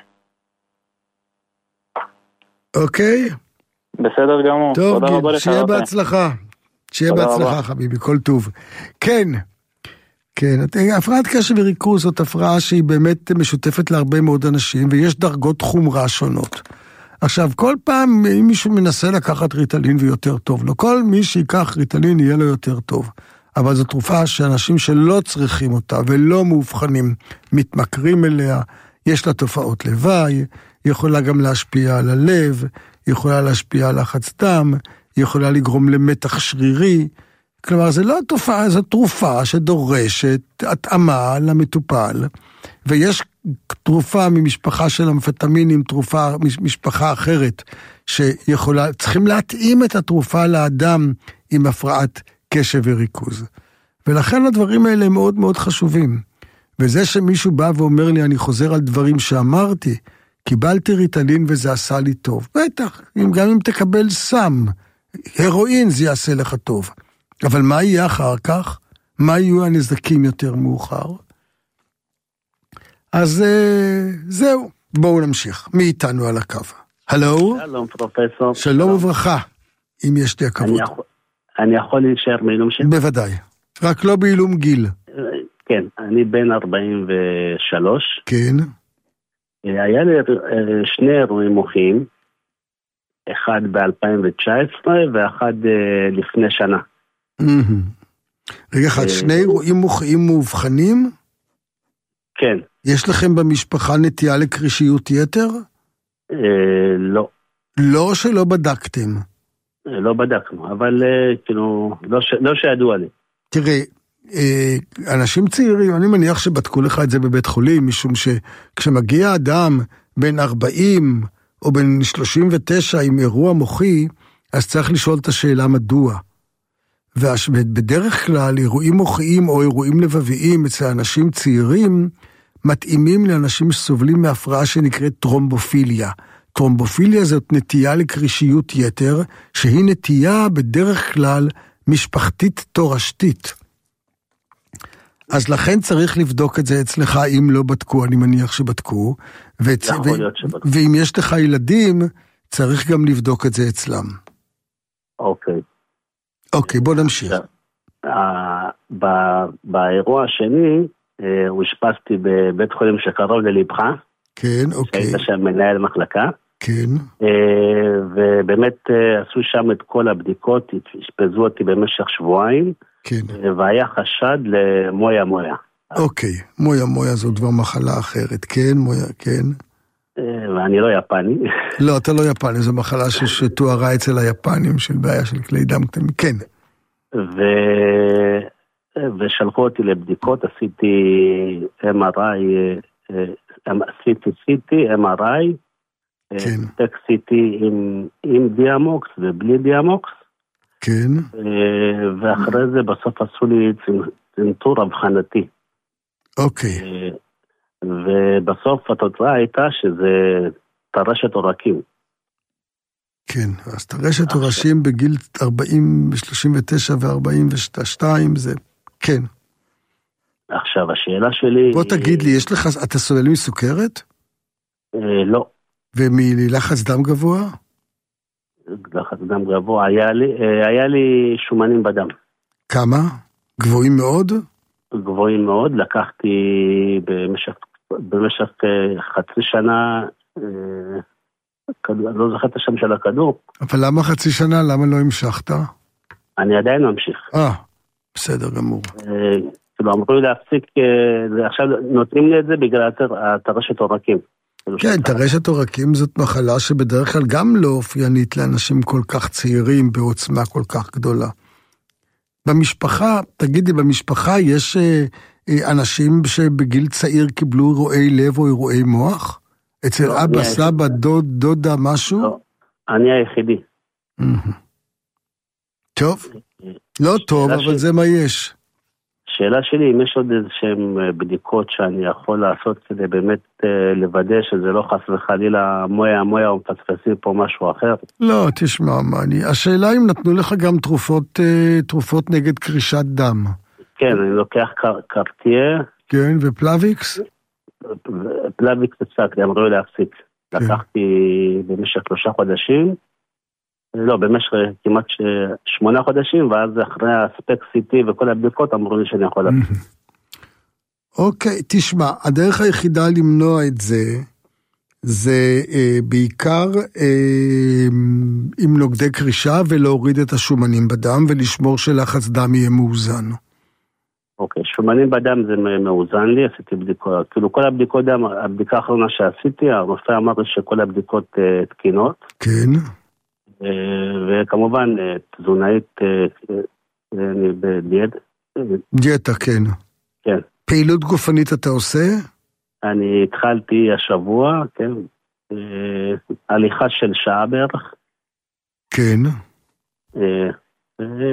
אוקיי? בסדר גמור. טוב, גיל, שיהיה בהצלחה. שיהיה בהצלחה, חביבי, כל טוב. כן, כן, הפרעת קשב וריכוז זאת הפרעה שהיא באמת משותפת להרבה מאוד אנשים, ויש דרגות חומרה שונות. עכשיו, כל פעם, אם מישהו מנסה לקחת ריטלין ויותר טוב, לא כל מי שיקח ריטלין יהיה לו יותר טוב. אבל זו תרופה שאנשים שלא צריכים אותה ולא מאובחנים, מתמכרים אליה, יש לה תופעות לוואי, היא יכולה גם להשפיע על הלב, היא יכולה להשפיע על לחץ דם, היא יכולה לגרום למתח שרירי. כלומר, זו לא תופעה, זו תרופה שדורשת התאמה למטופל, ויש תרופה ממשפחה של אמפטמינים, תרופה משפחה אחרת, שיכולה, צריכים להתאים את התרופה לאדם עם הפרעת קשב וריכוז. ולכן הדברים האלה הם מאוד מאוד חשובים. וזה שמישהו בא ואומר לי, אני חוזר על דברים שאמרתי, קיבלתי ריטלין וזה עשה לי טוב. בטח, גם אם תקבל סם, הרואין זה יעשה לך טוב. אבל מה יהיה אחר כך? מה יהיו הנזקים יותר מאוחר? אז זהו, בואו נמשיך. מי איתנו על הקו? הלו? שלום פרופסור. שלום וברכה, אם יש לי הכבוד. אני יכול להישאר בעילום שם? בוודאי, רק לא בעילום גיל. כן, אני בן ארבעים ושלוש. כן. היה לי שני אירועים מוחיים, אחד ב-אלפיים תשע עשרה ואחד לפני שנה. רגע אחד, שני אירועים מוחיים מאובחנים? כן. יש לכם במשפחה נטייה לקרישיות יתר? לא. לא שלא בדקתם? לא בדקנו, אבל כאילו, לא שידוע לי. תראה, אנשים צעירים, אני מניח שבדקו לך את זה בבית חולים, משום שכשמגיע אדם בין ארבעים או בין שלושים ותשע עם אירוע מוחי, אז צריך לשאול את השאלה מדוע. ובדרך כלל אירועים מוחיים או אירועים לבביים אצל אנשים צעירים, מתאימים לאנשים שסובלים מהפרעה שנקראת טרומבופיליה. טרומבופיליה זאת נטייה לקרישיות יתר, שהיא נטייה בדרך כלל משפחתית תורשתית. אז לכן צריך לבדוק את זה אצלך, אם לא בדקו, אני מניח שבדקו. וצ... ו... שבדקו. ואם יש לך ילדים, צריך גם לבדוק את זה אצלם. אוקיי. אוקיי, בוא נמשיך. באירוע השני, הוא השפסתי בבית חולים שקרוב ללבך. כן, אוקיי. שהיית שם מנהל מחלקה. כן. ובאמת עשו שם את כל הבדיקות, השפזו אותי במשך שבועיים. כן. והיה חשד למויה מויה. אוקיי, מויה מויה זו דבר מחלה אחרת. כן, מויה, כן. ואני לא יפני. לא, אתה לא יפני, זו מחלה שתוארה אצל היפנים, של בעיה של כלי דם קטנים. כן. ו... ושלחו אותי לבדיקות, עשיתי אם אר איי, עשיתי סי טי, אם אר איי, כן. טק סי טי עם, עם דיאמוקס ובלי דיאמוקס. כן. ואחרי זה בסוף עשו לי צנתור אבחנתי. אוקיי. ובסוף התוצאה הייתה שזה טרשת עורקים. כן, אז טרשת עורשים בגיל ארבעים, שלושים ותשע ו-ארבעים ושתיים, זה כן. עכשיו, השאלה שלי... בוא תגיד לי, יש לך, אתה סובל מסוכרת? לא. ומלחץ דם גבוה? לחץ דם גבוה, היה לי, היה לי שומנים בדם. כמה? גבוהים מאוד? גבוהים מאוד, לקחתי במשך, במשך חצי שנה, לא זוכר את השם של הכדור. אבל למה חצי שנה? למה לא המשכת? אני עדיין ממשיך. אה, בסדר גמור. כאילו אמרו לי להפסיק, עכשיו נותנים לי את זה בגלל הטרשת עורקים. כן, טרשת עורקים זאת מחלה שבדרך כלל גם לא אופיינית לאנשים כל כך צעירים בעוצמה כל כך גדולה. במשפחה, תגידי, במשפחה יש אנשים שבגיל צעיר קיבלו אירועי לב או אירועי מוח? אצל לא, אבא, סבא, היחיד. דוד, דודה, משהו? לא, אני היחידי. טוב, לא טוב, אבל זה מה יש. שאלה שלי, אם יש עוד איזשהם בדיקות שאני יכול לעשות כדי באמת לוודא שזה לא חס וחלילה מויה מויה או מפספסים פה משהו אחר? לא, תשמע, מה אני... השאלה אם נתנו לך גם תרופות, תרופות נגד קרישת דם. כן, אני לוקח קרטיה. כן, ופלאביקס? פלאביקס הפסקתי, אמרו לי להפסיק. כן. לקחתי במשך שלושה חודשים, לא, במשך כמעט שמונה חודשים, ואז אחרי הספק סי טי וכל הבדיקות אמרו לי שאני יכול להפסיק. אוקיי, תשמע, הדרך היחידה למנוע את זה, זה אה, בעיקר אה, עם נוגדי קרישה ולהוריד את השומנים בדם ולשמור שלחץ דם יהיה מאוזן. אוקיי, שומנים בדם זה מאוזן לי, עשיתי בדיקות, כאילו כל הבדיקות דם, הבדיקה האחרונה שעשיתי, הרופא אמר שכל הבדיקות אה, תקינות. כן. וכמובן תזונאית בדיאט. דיאטה, כן. כן. פעילות גופנית אתה עושה? אני התחלתי השבוע, כן. הליכה של שעה בערך. כן.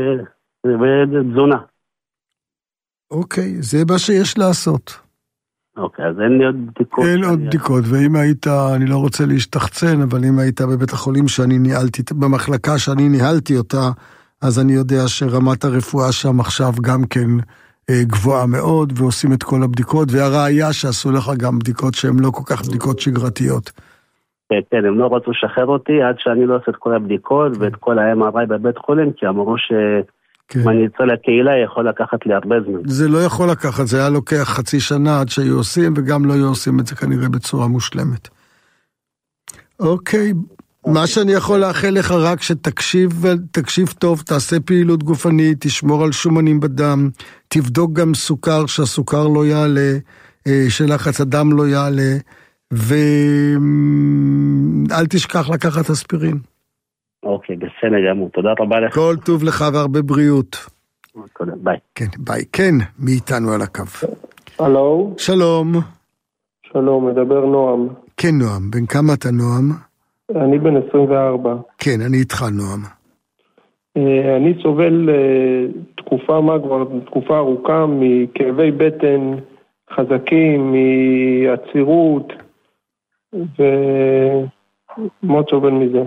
ותזונה. אוקיי, זה מה שיש לעשות. אוקיי, אז אין לי עוד בדיקות. אין עוד בדיקות, ואם היית, אני לא רוצה להשתחצן, אבל אם היית בבית החולים שאני ניהלתי, במחלקה שאני ניהלתי אותה, אז אני יודע שרמת הרפואה שם עכשיו גם כן גבוהה מאוד, ועושים את כל הבדיקות, והראיה שעשו לך גם בדיקות שהן לא כל כך בדיקות שגרתיות. כן, כן, הם לא רצו לשחרר אותי עד שאני לא עושה את כל הבדיקות ואת כל ה-אם אר איי בבית חולים, כי אמרו שאם אני יצא לקהילה יכול לקחת לי הרבה זמן. זה לא יכול לקחת, זה היה לוקח חצי שנה עד שהיו עושים, וגם לא היו עושים את זה כנראה בצורה מושלמת. אוקיי, מה שאני יכול לאחל לך רק שתקשיב תקשיב טוב, תעשה פעילות גופנית, תשמור על שומנים בדם, תבדוק גם סוכר, שהסוכר לא יעלה, שלחץ הדם לא יעלה, ואל תשכח לקחת אספירין. אוקיי, בסדר גמור, תודה רבה לך. כל טוב לך והרבה בריאות. תודה, ביי. כן, ביי. כן, מי איתנו על הקו? הלו? שלום. שלום, מדבר נועם. כן, נועם. בן כמה אתה, נועם? אני בן עשרים וארבע. כן, אני איתך, נועם. אני סובל תקופה, מה כבר, תקופה ארוכה מכאבי בטן חזקים, מעצירות, ומאוד סובל מזה.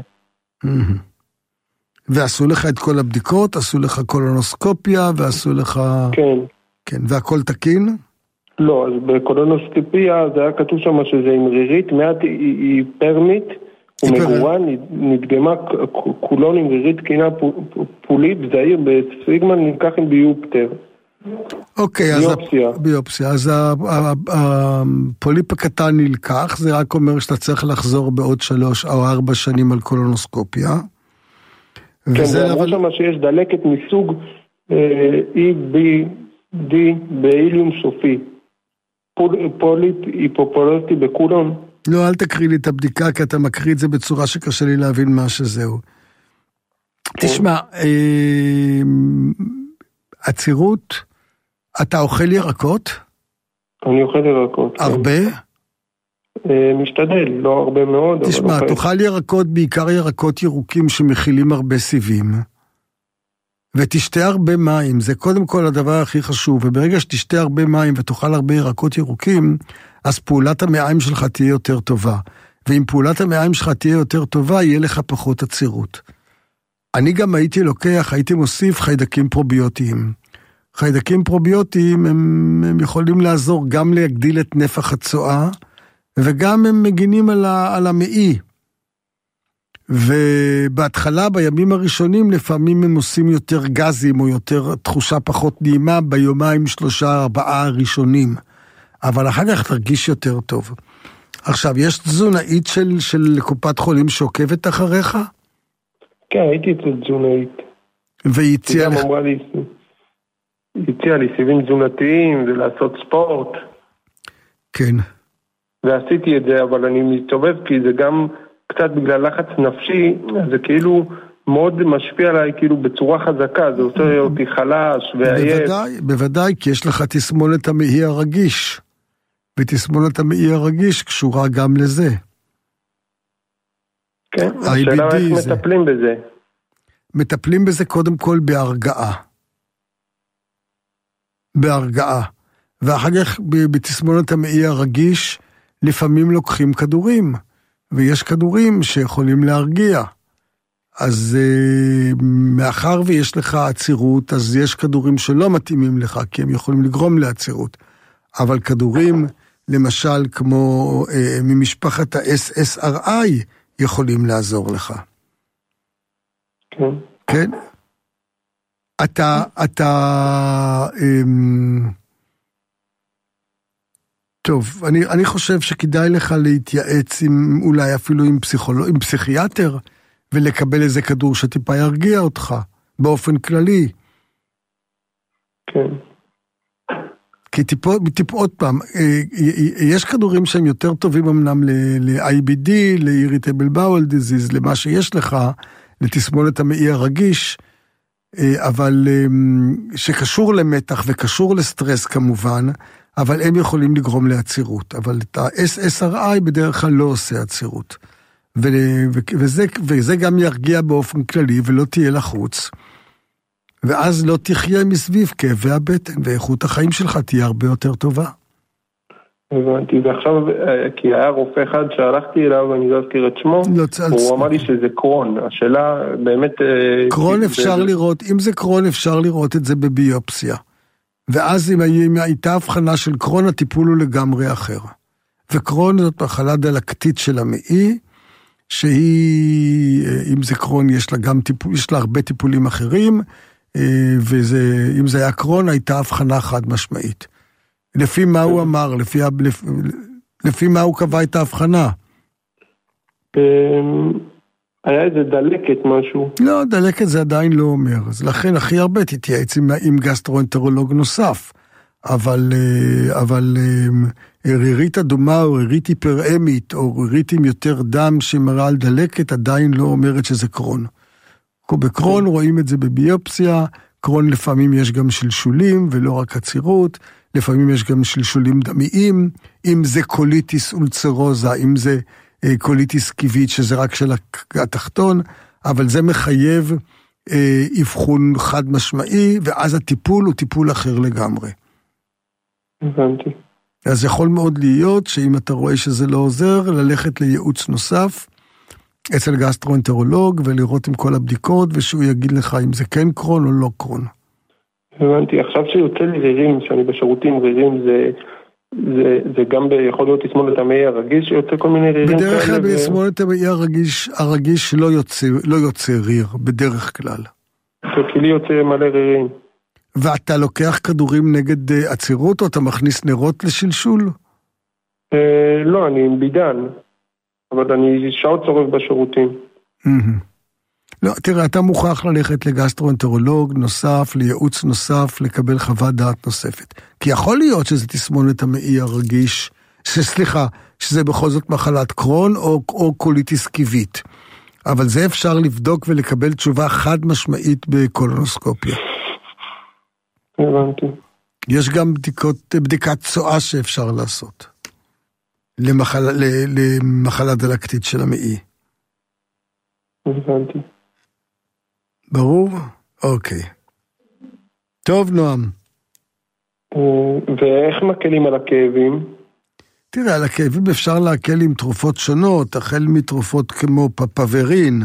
ועשו לך את כל הבדיקות, עשו לך קולונוסקופיה, ועשו לך... כן. כן, והכל תקין? לא, אז בקולונוסקופיה זה היה כתוב שם שזה עם רירית, מעט היא פרמית, ומגורה, נדגמה כולון עם רירית תקינה פולית, זהיר בסיגמן נלקח עם ביופטר. אוקיי, אז ביופסיה, אז הפוליפ הקטן נלקח, זה רק אומר שאתה צריך לחזור בעוד שלוש או ארבע שנים על קולונוסקופיה. כן, זה אמרו שם שיש דלקת מסוג אי בי די באיליום סופי. פוליפ היפופולוטי בקולון. לא, אל תקריא לי את הבדיקה, כי אתה מקריא את זה בצורה שקשה לי להבין מה שזהו. תשמע, עצירות, אתה אוכל ירקות? אני אוכל ירקות. הרבה? משתדל, לא הרבה מאוד. תשמע, תאכל ירקות, בעיקר ירקות ירוקים שמכילים הרבה סיבים, ותשתה הרבה מים, זה קודם כל הדבר הכי חשוב, וברגע שתשתה הרבה מים ותאכל הרבה ירקות ירוקים, אז פעולת המעיים שלך תהיה יותר טובה, ואם פעולת המעיים שלך תהיה יותר טובה, יהיה לך פחות עצירות. אני גם הייתי לוקח, הייתי מוסיף חיידקים פרוביוטיים. חיידקים פרוביוטיים הם, הם יכולים לעזור גם להגדיל את נפח הצואה, וגם הם מגינים על, ה, על המעי. ובהתחלה, בימים הראשונים, לפעמים הם עושים יותר גזים, או יותר תחושה פחות נעימה, ביומיים שלושה, ארבעה הראשונים. אבל אחר כך תרגיש יותר טוב. עכשיו, יש תזונאית של, של קופת חולים שעוקבת אחריך? כן, הייתי אצל תזונאית. והיא הציעה לך... לי, היא הציעה לי סיבים תזונתיים, ולעשות ספורט. כן. ועשיתי את זה, אבל אני מסתובב, כי זה גם קצת בגלל לחץ נפשי, זה כאילו מאוד משפיע עליי, כאילו בצורה חזקה, זה עושה אותי חלש ועייף. בוודאי, בוודאי, כי יש לך תסמונת המעי הרגיש, ותסמונת המעי הרגיש קשורה גם לזה. כן, השאלה איך מטפלים בזה. מטפלים בזה קודם כל בהרגעה. בהרגעה. ואחר כך בתסמונת המעי הרגיש, לפעמים לוקחים כדורים, ויש כדורים שיכולים להרגיע. אז מאחר ויש לך עצירות, אז יש כדורים שלא מתאימים לך, כי הם יכולים לגרום לעצירות. אבל כדורים, למשל, כמו ממשפחת ה-אס אס אר איי, יכולים לעזור לך. כן. כן? אתה, אתה, טוב, אני, אני חושב שכדאי לך להתייעץ עם, אולי אפילו עם פסיכולוג, עם פסיכיאטר, ולקבל איזה כדור שטיפה ירגיע אותך, באופן כללי. כן. כי טיפ, טיפ עוד פעם, יש כדורים שהם יותר טובים אמנם ל-איי בי די, ל-Irritable Bowel Disease, למה שיש לך, לתסמונת המעי הרגיש, אבל שקשור למתח וקשור לסטרס כמובן, אבל הם יכולים לגרום לעצירות. אבל את ה-אס אס אר איי בדרך כלל לא עושה עצירות. וזה, וזה גם ירגיע באופן כללי ולא תהיה לחוץ. ואז לא תחיה מסביב כאבי הבטן, ואיכות החיים שלך תהיה הרבה יותר טובה. הבנתי, ועכשיו, כי היה רופא אחד שהלכתי אליו, אני לא אזכיר את שמו, הוא אמר לי שזה קרון, השאלה באמת... קרון אפשר לראות, אם זה קרון אפשר לראות את זה בביופסיה, ואז אם הייתה הבחנה של קרון, הטיפול הוא לגמרי אחר. וקרון זאת מחלה דלקתית של המעי, שהיא, אם זה קרון, יש לה גם טיפול, יש לה הרבה טיפולים אחרים, ואם זה היה קרון, הייתה הבחנה חד משמעית. לפי מה הוא אמר, לפי, לפי, לפי מה הוא קבע את ההבחנה? היה איזה דלקת משהו. לא, דלקת זה עדיין לא אומר, אז לכן הכי הרבה תתייעץ עם, עם גסטרואנטרולוג נוסף, אבל, אבל רירית אדומה או רירית היפראמית, או רירית עם יותר דם שמראה על דלקת, עדיין לא אומרת שזה קרון. בקרון רואים את זה בביופסיה, קרון לפעמים יש גם שלשולים ולא רק עצירות, לפעמים יש גם שלשולים דמיים, אם זה קוליטיס אולצרוזה, אם זה קוליטיס קיבית, שזה רק של התחתון, אבל זה מחייב אה, אבחון חד משמעי, ואז הטיפול הוא טיפול אחר לגמרי. הבנתי. אז יכול מאוד להיות שאם אתה רואה שזה לא עוזר, ללכת לייעוץ נוסף, אצל גסטרואנטרולוג, ולראות עם כל הבדיקות, ושהוא יגיד לך אם זה כן קרון או לא קרון. הבנתי, עכשיו שיוצא לי רירים, שאני בשירותים רירים, זה, זה, זה גם יכול להיות תסמונת המעי הרגיש, שיוצא כל מיני רירים כאלה. בדרך כלל בתסמונת המעי הרגיש, הרגיש לא יוצא, לא יוצא ריר, בדרך כלל. כי לי יוצא מלא רירים. ואתה לוקח כדורים נגד עצירות, או אתה מכניס נרות לשלשול? אה, לא, אני עם בידן, אבל אני שעות צורך בשירותים. לא, תראה, אתה מוכרח ללכת לגסטרואנטרולוג נוסף, לייעוץ נוסף, לקבל חוות דעת נוספת. כי יכול להיות שזה תסמונת המעי הרגיש, שסליחה, שזה בכל זאת מחלת קרון או, או קוליטיס קיבית. אבל זה אפשר לבדוק ולקבל תשובה חד משמעית בקולונוסקופיה. הבנתי. יש גם בדיקות, בדיקת צואה שאפשר לעשות. למחלה, למחלה דלקתית של המעי. הבנתי. ברור? אוקיי. טוב, נועם. ואיך מקלים על הכאבים? תראה, על הכאבים אפשר להקל עם תרופות שונות, החל מתרופות כמו פפברין,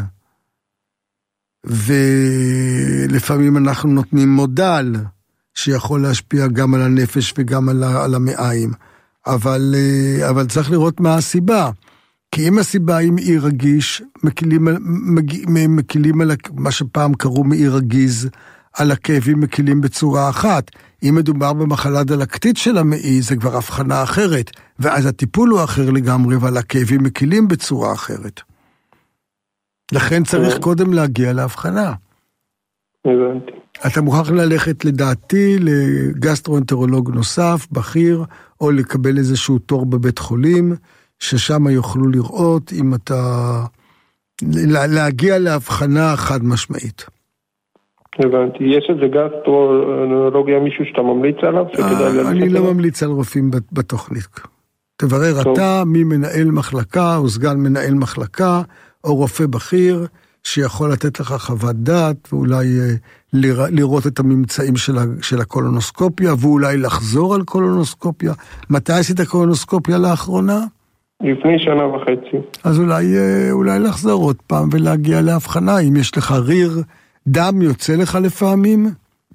ולפעמים אנחנו נותנים מודל, שיכול להשפיע גם על הנפש וגם על, על המעיים. אבל, אבל צריך לראות מה הסיבה. כי אם הסיבה היא מעי רגיש, מקילים, מקילים על מה שפעם קראו מעי רגיז, על הכאבים מקילים בצורה אחת. אם מדובר במחלה דלקתית של המעי, זה כבר הבחנה אחרת, ואז הטיפול הוא אחר לגמרי, ועל הכאבים מקילים בצורה אחרת. לכן צריך קודם להגיע להבחנה. הבנתי. אתה מוכרח ללכת לדעתי לגסטרואנטרולוג נוסף, בכיר, או לקבל איזשהו תור בבית חולים, ששם יוכלו לראות אם אתה... להגיע להבחנה חד משמעית. הבנתי. יש איזה גסטרואנטרולוגיה, מישהו שאתה ממליץ עליו? אני לא ממליץ על רופאים בתוכנית. תברר אתה מי מנהל מחלקה, או סגן מנהל מחלקה, או רופא בכיר, שיכול לתת לך חוות דעת, ואולי לראות את הממצאים של הקולונוסקופיה, ואולי לחזור על קולונוסקופיה. מתי עשית קולונוסקופיה לאחרונה? לפני שנה וחצי. אז אולי, אולי לחזור עוד פעם ולהגיע להבחנה, אם יש לך ריר דם יוצא לך לפעמים?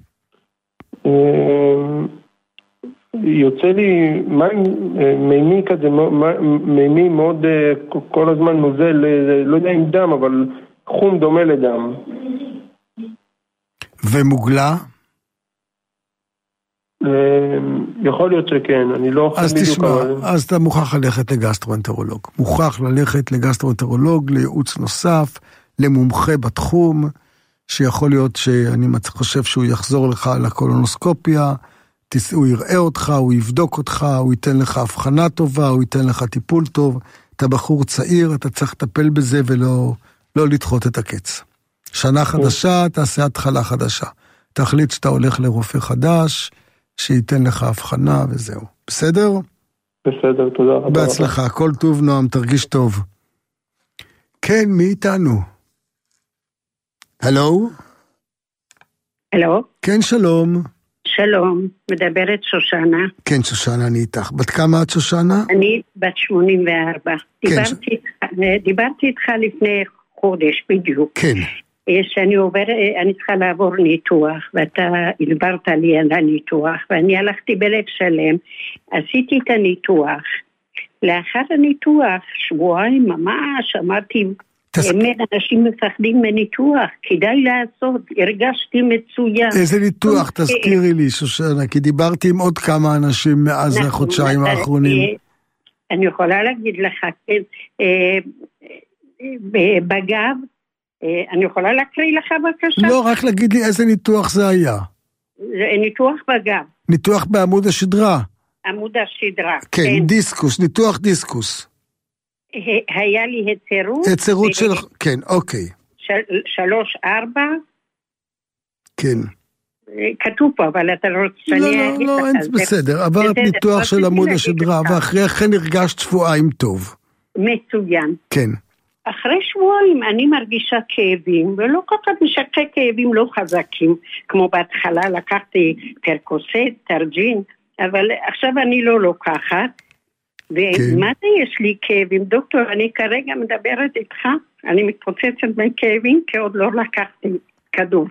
יוצא לי מימי כזה, מימי מאוד כל הזמן נוזל, לא יודע אם דם, אבל חום דומה לדם. ומוגלה? יכול להיות שכן, אני לא... אז תשמע, אז אתה מוכרח ללכת לגסטרואנטרולוג. מוכרח ללכת לגסטרואנטרולוג, לייעוץ נוסף, למומחה בתחום, שיכול להיות שאני חושב שהוא יחזור לך לקולונוסקופיה, הוא יראה אותך, הוא יבדוק אותך, הוא ייתן לך הבחנה טובה, הוא ייתן לך טיפול טוב. אתה בחור צעיר, אתה צריך לטפל בזה ולא לא לדחות את הקץ. שנה חדשה, תעשה התחלה חדשה. תחליט שאתה הולך לרופא חדש, שייתן לך הבחנה וזהו. בסדר? בסדר, תודה רבה. בהצלחה, כל טוב נועם, תרגיש טוב. כן, מי איתנו? הלו? הלו? כן, שלום. שלום, מדברת שושנה. כן, שושנה, אני איתך. בת כמה את, שושנה? אני בת שמונים וארבע. כן, דיברתי, ש... דיברתי איתך לפני חודש בדיוק. כן. שאני עובר, אני צריכה לעבור ניתוח, ואתה הסברת לי על הניתוח, ואני הלכתי בלב שלם, עשיתי את הניתוח. לאחר הניתוח, שבועיים ממש, אמרתי, באמת אנשים מפחדים מניתוח, כדאי לעשות, הרגשתי מצוין. איזה ניתוח, תזכירי לי, שושנה, כי דיברתי עם עוד כמה אנשים מאז החודשיים האחרונים. אני יכולה להגיד לך, בגב, אני יכולה להקריא לך בבקשה? לא, רק להגיד לי איזה ניתוח זה היה. זה ניתוח בגב. ניתוח בעמוד השדרה. עמוד השדרה. כן, כן. דיסקוס, ניתוח דיסקוס. היה לי היצרות. היצרות של... כן, אוקיי. של... שלוש, ארבע. כן. כתוב פה, אבל אתה לא רוצה... לא, לא, לא, אין בסדר. עברת ניתוח של עמוד השדרה, ואחרי כן הרגשת שבועיים טוב. מצוין. כן. אחרי שבועיים אני מרגישה כאבים, ולא כל כך משקי כאבים לא חזקים, כמו בהתחלה לקחתי פרקוסט, תרג'ין, אבל עכשיו אני לא לוקחת, ומה זה יש לי כאבים? דוקטור, אני כרגע מדברת איתך, אני מתפוצצת בין כאבים, כי עוד לא לקחתי כדור.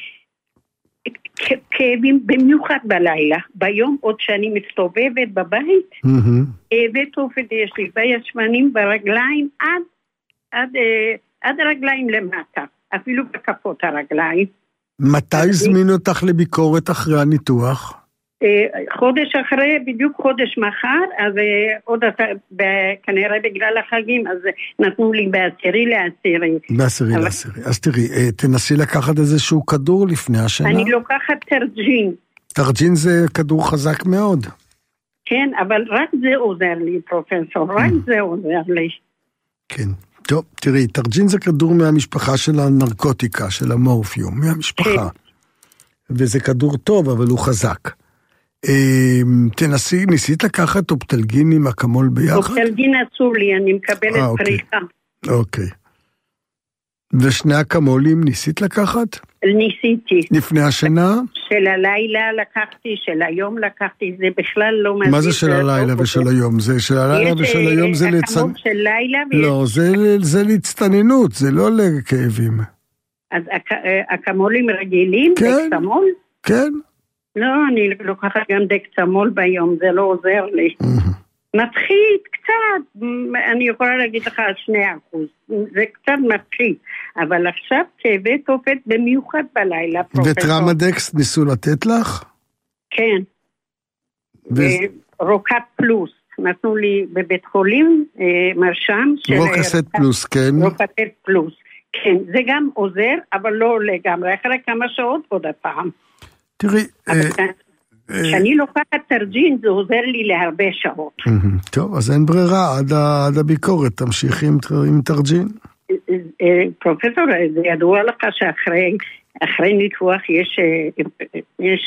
כאבים במיוחד בלילה, ביום עוד שאני מסתובבת בבית, כאבי תופת יש לי בישמנים ברגליים עד עד, עד הרגליים למטה, אפילו בכפות הרגליים. מתי הזמין אותך לביקורת אחרי הניתוח? חודש אחרי, בדיוק חודש מחר, אז עוד כנראה בגלל החגים, אז נתנו לי בעשירי לעשירי. בעשירי אבל... לעשירי. אז תראי, תנסי לקחת איזשהו כדור לפני השנה. אני לוקחת תרג'ין. תרג'ין זה כדור חזק מאוד. כן, אבל רק זה עוזר לי, פרופסור, רק זה עוזר לי. כן. טוב, תראי, תרג'ין זה כדור מהמשפחה של הנרקוטיקה, של המורפיום, מהמשפחה. וזה כדור טוב, אבל הוא חזק. תנסי, ניסית לקחת אופטלגין עם אקמול ביחד? אופטלגין אסור לי, אני מקבלת פריחה. אוקיי. ושני אקמולים ניסית לקחת? ניסיתי. לפני השנה? של הלילה לקחתי, של היום לקחתי, זה בכלל לא מזיז. מה זה של הלילה ושל היום? זה של הלילה ושל היום זה לצנ... אקמול של לילה לא, זה להצטננות, זה לא לכאבים. אז אקמולים רגילים, דקסמול? כן. לא, אני לוקחת גם דקסמול ביום, זה לא עוזר לי. מפחיד קצת, אני יכולה להגיד לך על שני אחוז, זה קצת מפחיד, אבל עכשיו כאבי תופת במיוחד בלילה, פרופסור. וטראמדקס ניסו לתת לך? כן, ו... רוקט פלוס, נתנו לי בבית חולים מרשם של... רוקסט פלוס, כן. רוקט פלוס, כן, זה גם עוזר, אבל לא לגמרי, אחרי כמה שעות עוד הפעם. תראי... כשאני לוקחת תרג'ין, זה עוזר לי להרבה שעות. טוב, אז אין ברירה, עד הביקורת, תמשיכי עם תרג'ין. פרופסור, זה ידוע לך שאחרי ניתוח יש...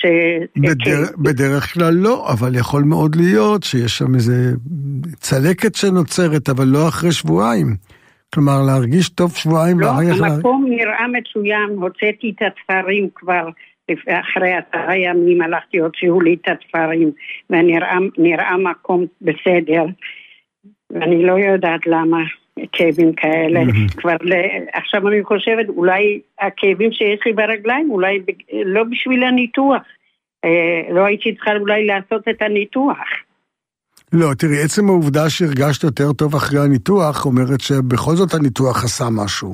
בדרך כלל לא, אבל יכול מאוד להיות שיש שם איזה צלקת שנוצרת, אבל לא אחרי שבועיים. כלומר, להרגיש טוב שבועיים. לא, המקום נראה מצוין, הוצאתי את התפרים כבר, אחרי עשרה ימים הלכתי, הוציאו לי את התפרים, ונראה מקום בסדר, ואני לא יודעת למה כאבים כאלה. כבר עכשיו אני חושבת, אולי הכאבים שיש לי ברגליים, אולי לא בשביל הניתוח, לא הייתי צריכה אולי לעשות את הניתוח. לא, תראי, עצם העובדה שהרגשת יותר טוב אחרי הניתוח, אומרת שבכל זאת הניתוח עשה משהו.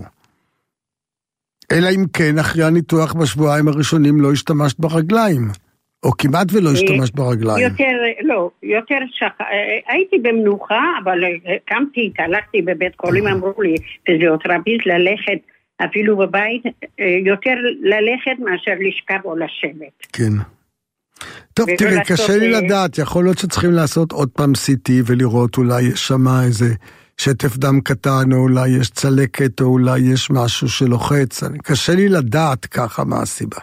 אלא אם כן, אחרי הניתוח בשבועיים הראשונים לא השתמשת ברגליים, או כמעט ולא השתמשת ברגליים. יותר, לא, יותר שח... הייתי במנוחה, אבל קמתי, הלכתי בבית חולים, אמרו לי, פיזיותרפיסט ללכת, אפילו בבית, יותר ללכת מאשר לשכב או לשבת. כן. טוב, תראי, קשה לי לדעת, יכול להיות שצריכים לעשות עוד פעם סי טי ולראות אולי יש שם איזה שטף דם קטן, או אולי יש צלקת, או אולי יש משהו שלוחץ. קשה לי לדעת ככה מה הסיבה.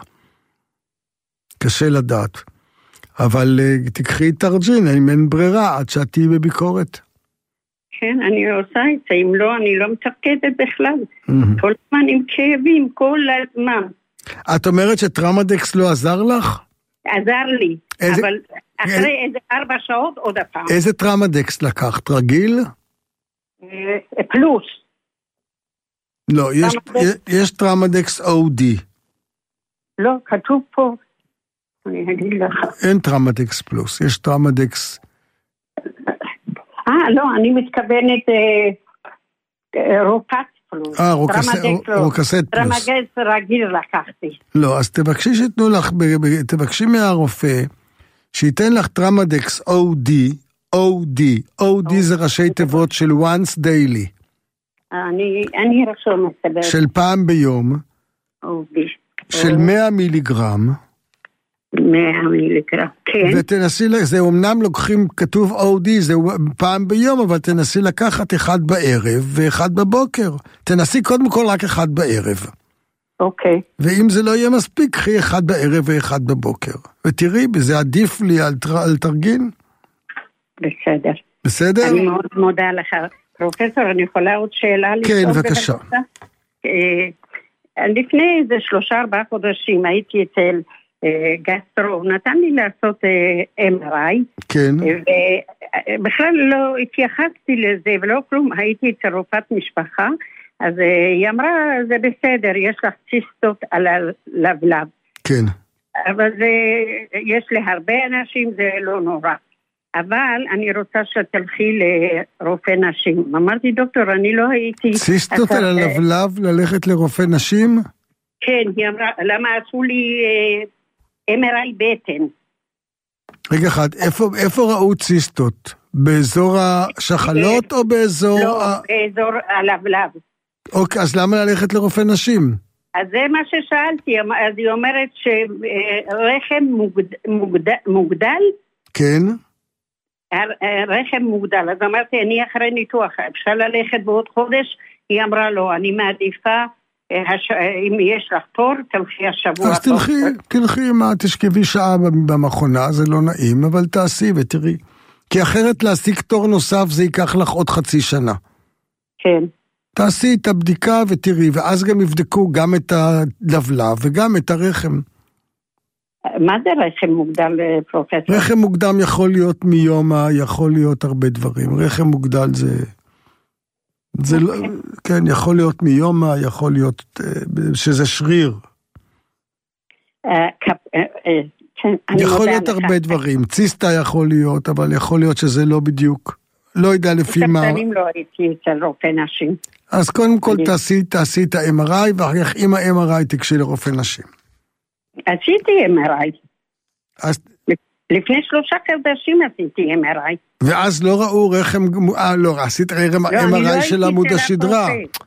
קשה לדעת. אבל תקחי תרג'ין, אם אין ברירה, עד שאת תהיי בביקורת. כן, אני עושה את זה, אם לא, אני לא מתפקדת בכלל. כל הזמן עם כאבים, כל הזמן. את אומרת שטראמדקס לא עזר לך? עזר לי, איזה... אבל אחרי איזה... איזה ארבע שעות עוד הפעם. איזה טראמדקס לקחת? רגיל? פלוס. לא, יש, יש טראמדקס או די. לא, כתוב פה. אני אגיד לך. אין טראמדקס פלוס, יש טראמדקס... אה, לא, אני מתכוונת אה, רוקס פלוס. אה, רוקסט פלוס. טראמדקס רגיל לקחתי. לא, אז תבקשי שתנו לך, תבקשי מהרופא, שייתן לך טראמדקס או די, או די, או די זה ראשי תיבות של once daily. אני, אני רשום מסתבר. של פעם ביום. או די. של מאה מיליגרם. מאה מיליגרם, כן. ותנסי, זה אומנם לוקחים, כתוב או די, זה פעם ביום, אבל תנסי לקחת אחד בערב ואחד בבוקר. תנסי קודם כל רק אחד בערב. אוקיי. ואם זה לא יהיה מספיק, קחי אחד בערב ואחד בבוקר. ותראי, זה עדיף לי על, על תרגין. בסדר. בסדר? אני מאוד מודה לך. פרופסור, אני יכולה עוד שאלה? כן, בבקשה. לפני איזה שלושה ארבעה חודשים הייתי אצל גסטרו, הוא נתן לי לעשות אם אר איי. כן. ובכלל לא התייחסתי לזה ולא כלום, הייתי אצל רופאת משפחה, אז היא אמרה, זה בסדר, יש לך ציסטות על הלבלב. כן. אבל זה, יש להרבה אנשים, זה לא נורא. אבל אני רוצה שתלכי לרופא נשים. אמרתי, דוקטור, אני לא הייתי... ציסטות על הלבלב ללכת לרופא נשים? כן, היא אמרה, למה עשו לי אם אר איי בטן? רגע אחד, איפה, איפה ראו ציסטות? באזור השחלות או באזור... לא, באזור הלבלב. אוקיי, אז למה ללכת לרופא נשים? אז זה מה ששאלתי, אז היא אומרת שרחם מוגד, מוגד, מוגדל? כן. רחם מוגדל, אז אמרתי, אני אחרי ניתוח, אפשר ללכת בעוד חודש? היא אמרה לו, אני מעדיפה, הש... אם יש לך תור, תלכי השבוע. אז תלכי, תלכי, מה, תשכבי שעה במכונה, זה לא נעים, אבל תעשי ותראי. כי אחרת להשיג תור נוסף, זה ייקח לך עוד חצי שנה. כן. תעשי את הבדיקה ותראי, ואז גם יבדקו גם את הלבלב וגם את הרחם. מה זה רחם מוגדל, פרופסור? רחם מוקדם יכול להיות מיומה, יכול להיות הרבה דברים. רחם מוגדל זה... זה okay. לא, כן, יכול להיות מיומה, יכול להיות שזה שריר. Uh, כפ, uh, uh, כן, יכול להיות הרבה דברים. ציסטה יכול להיות, אבל יכול להיות שזה לא בדיוק. לא יודע לפי מה... לא הייתי אצל רופא נשים. אז קודם כל תעשי, תעשי את ה-אם אר איי, ואחר כך עם ה-אם אר איי תקשי לרופא נשים. עשיתי אם אר איי. אז... לפני שלושה חודשים עשיתי אם אר איי. ואז לא ראו רחם... אה, לא, עשית אם אר איי של עמוד השדרה.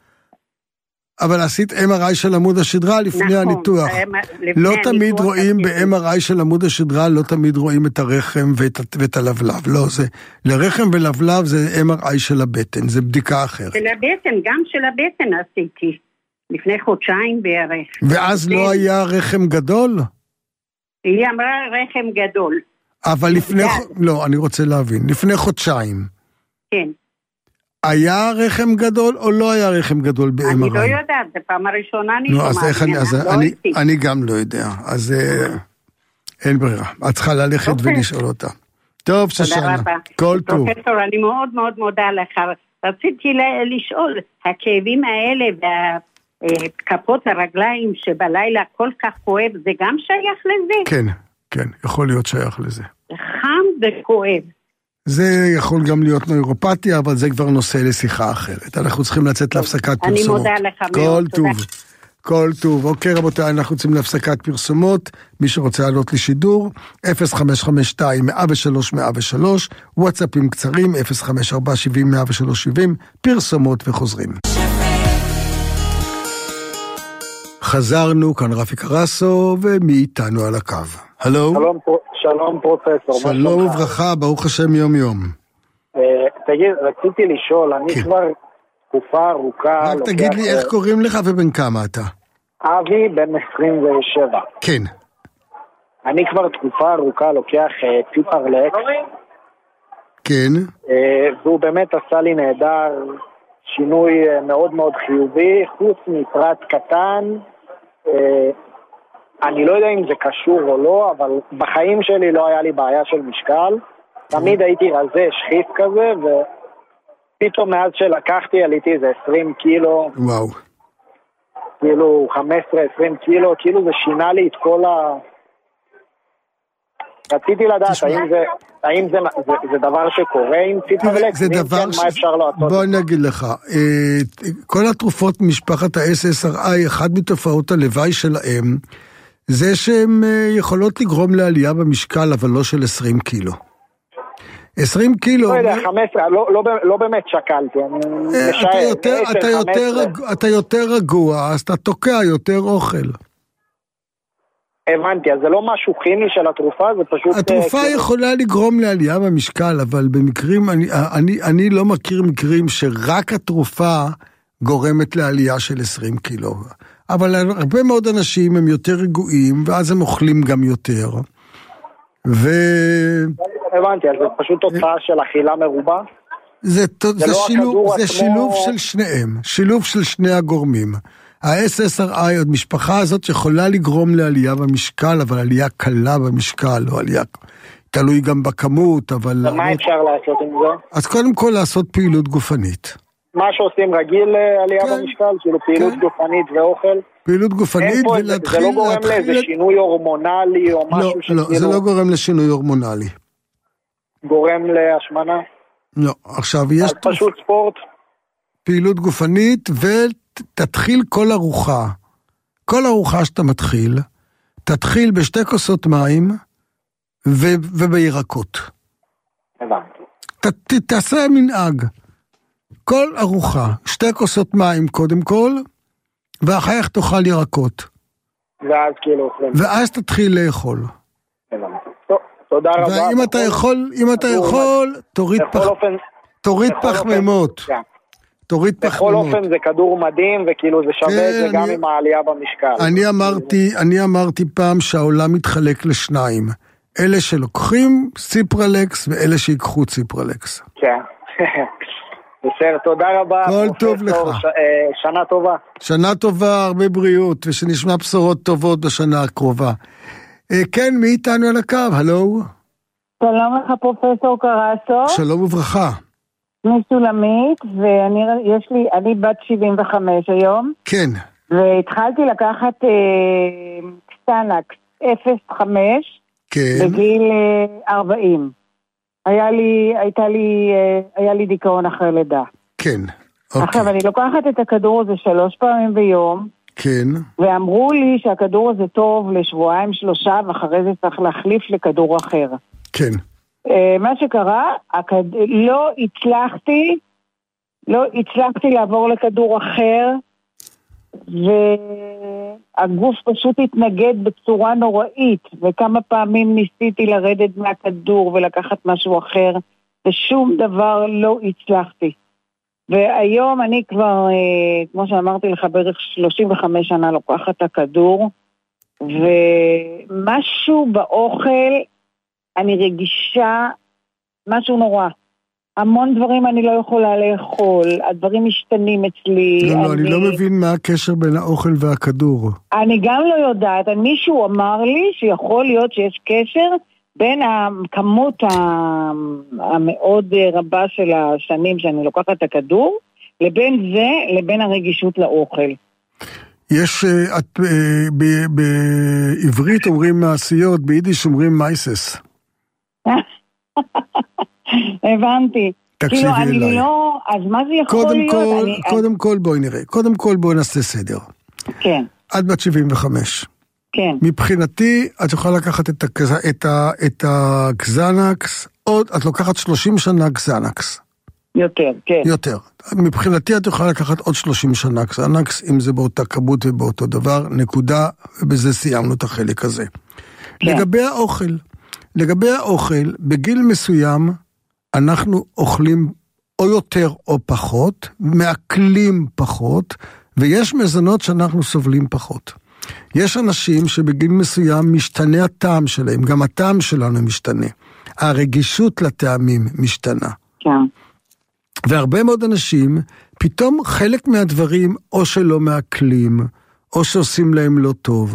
אבל עשית אם אר איי של עמוד השדרה לפני הניתוח. לא תמיד רואים ב-אם אר איי של עמוד השדרה, לא תמיד רואים את הרחם ואת הלבלב. לא, זה... לרחם ולבלב זה אם אר איי של הבטן, זה בדיקה אחרת. של הבטן, גם של הבטן עשיתי. לפני חודשיים בערך. ואז לא היה רחם גדול? היא אמרה רחם גדול. אבל לפני... לא, אני רוצה להבין. לפני חודשיים. כן. היה רחם גדול או לא היה רחם גדול ב-אם אר איי? אני לא יודעת, זה פעם הראשונה אני שומעת. אז איך אני... אני גם לא יודע. אז אין ברירה. את צריכה ללכת ולשאול אותה. טוב, שושנה. כל טוב. פרופסור, אני מאוד מאוד מודה לך. רציתי לשאול, הכאבים האלה וה... כפות הרגליים שבלילה כל כך כואב, זה גם שייך לזה? כן, כן, יכול להיות שייך לזה. חם וכואב. זה יכול גם להיות נוירופתיה, אבל זה כבר נושא לשיחה אחרת. אנחנו צריכים לצאת להפסקת פרסומות. אני מודה לך מאוד. כל טוב, כל טוב. אוקיי רבותיי, אנחנו רוצים להפסקת פרסומות. מי שרוצה לעלות לשידור, אפס חמש חמש שתיים מאה ושלוש מאה ושלוש, וואטסאפים קצרים, אפס חמש ארבע שבעים מאה ושלוש שבעים, פרסומות וחוזרים. חזרנו, כאן רפי קרסו, ומי איתנו על הקו? הלו? שלום, שלום פרופסור. שלום וברכה, ברוך השם יום יום. תגיד, רציתי לשאול, אני כבר תקופה ארוכה... רק תגיד לי איך קוראים לך ובן כמה אתה? אבי, בן עשרים ושבע. כן. אני כבר תקופה ארוכה לוקח ציפרלקס. כן. והוא באמת עשה לי נהדר, שינוי מאוד מאוד חיובי, חוץ מפרט קטן, אני לא יודע אם זה קשור או לא, אבל בחיים שלי לא היה לי בעיה של משקל. תמיד הייתי רזה, שחיף כזה, ופתאום מאז שלקחתי עליתי איזה עשרים קילו. וואו. כאילו חמש עשרה עשרים קילו, כאילו זה שינה לי את כל ה... רציתי לדעת, האם זה, האם זה, זה, זה דבר שקורה עם ציפרלקס? זה דבר ש... מה אפשר לעשות? בוא נגיד לך, כל התרופות ממשפחת ה-אס אס אר איי, אחת מתופעות הלוואי שלהם, זה שהן יכולות לגרום לעלייה במשקל, אבל לא של עשרים קילו. עשרים קילו... לא יודע, חמש עשרה, לא, לא, לא באמת שקלתי. אתה יותר, אתה יותר, אתה יותר רגוע, אז אתה תוקע יותר אוכל. הבנתי, אז זה לא משהו כימי של התרופה, זה פשוט... התרופה uh, יכולה לגרום לעלייה במשקל, אבל במקרים, אני, אני, אני לא מכיר מקרים שרק התרופה גורמת לעלייה של עשרים קילו. אבל הרבה מאוד אנשים הם יותר רגועים, ואז הם אוכלים גם יותר. ו... הבנתי, אז זה פשוט תוצאה של אכילה מרובה? זה, זה, זה, לא שילוב, זה עצמו... שילוב של שניהם, שילוב של שני הגורמים. ה-אס אס אר איי, המשפחה הזאת יכולה לגרום לעלייה במשקל, אבל עלייה קלה במשקל, או עלייה, תלוי גם בכמות, אבל... ומה אפשר לעשות עם זה? אז קודם כל לעשות פעילות גופנית. מה שעושים רגיל עלייה כן. במשקל, כאילו פעילות כן. גופנית ואוכל? פעילות גופנית ולהתחיל... זה לא גורם לאיזה שינוי הורמונלי או משהו שכאילו... לא, זה לא גורם לשינוי הורמונלי. גורם להשמנה? לא, עכשיו יש... אז פשוט ספורט? פעילות גופנית ו... תתחיל כל ארוחה, כל ארוחה שאתה מתחיל, תתחיל בשתי כוסות מים ו- ובירקות. ת- ת- תעשה מנהג. כל ארוחה, שתי כוסות מים קודם כל, ואחר כך תאכל ירקות. ואז כאילו אוכלים. ואז תתחיל לאכול. טוב, תודה רבה. ואם אתה יכול, אם אתה יכול, תוריד פח... תוריד פחמימות. תוריד פחמימות. בכל אופן זה כדור מדהים, וכאילו זה שווה את זה גם עם העלייה במשקל. אני אמרתי, אני אמרתי פעם שהעולם מתחלק לשניים. אלה שלוקחים ציפרלקס, ואלה שיקחו ציפרלקס. כן. בסדר, תודה רבה. כל טוב לך. שנה טובה. שנה טובה, הרבה בריאות, ושנשמע בשורות טובות בשנה הקרובה. כן, מי איתנו על הקו? הלו? שלום לך פרופסור קרסו. שלום וברכה. מסולמית, ואני יש לי, אני בת שבעים וחמש היום. כן. והתחלתי לקחת אה, קסנקס אפס חמש כן. בגיל אה, ארבעים. היה לי, הייתה לי, אה, היה לי דיכאון אחרי לידה. כן. אוקיי. עכשיו, אני לוקחת את הכדור הזה שלוש פעמים ביום. כן. ואמרו לי שהכדור הזה טוב לשבועיים שלושה, ואחרי זה צריך להחליף לכדור אחר. כן. מה שקרה, לא הצלחתי, לא הצלחתי לעבור לכדור אחר, והגוף פשוט התנגד בצורה נוראית, וכמה פעמים ניסיתי לרדת מהכדור ולקחת משהו אחר, ושום דבר לא הצלחתי. והיום אני כבר, כמו שאמרתי לך, בערך שלושים וחמש שנה לוקחת את הכדור, ומשהו באוכל, אני רגישה משהו נורא. המון דברים אני לא יכולה לאכול, הדברים משתנים אצלי. לא, אני... לא, אני לא מבין מה הקשר בין האוכל והכדור. אני גם לא יודעת, מישהו אמר לי שיכול להיות שיש קשר בין הכמות המאוד רבה של השנים שאני לוקחת את הכדור, לבין זה, לבין הרגישות לאוכל. יש, את, בעברית אומרים מעשיות, ביידיש אומרים מייסס. הבנתי. תקשיבי כאילו, אליי. אני לא, אז מה זה יכול קודם להיות? כל, אני, קודם אני... כל בואי נראה. קודם כל בואי נעשה סדר. כן. את בת שבעים וחמש. כן. מבחינתי, את יכולה לקחת את, הקז... את, ה... את הגזנקס, עוד, את לוקחת שלושים שנה גזנקס. יותר, כן. יותר. מבחינתי את יכולה לקחת עוד שלושים שנה גזנקס, אם זה באותה כמות ובאותו דבר, נקודה, ובזה סיימנו את החלק הזה. כן. לגבי האוכל, לגבי האוכל, בגיל מסוים, אנחנו אוכלים או יותר או פחות, מעכלים פחות, ויש מזונות שאנחנו סובלים פחות. יש אנשים שבגיל מסוים משתנה הטעם שלהם, גם הטעם שלנו משתנה. הרגישות לטעמים משתנה. כן. והרבה מאוד אנשים, פתאום חלק מהדברים או שלא מעכלים, או שעושים להם לא טוב.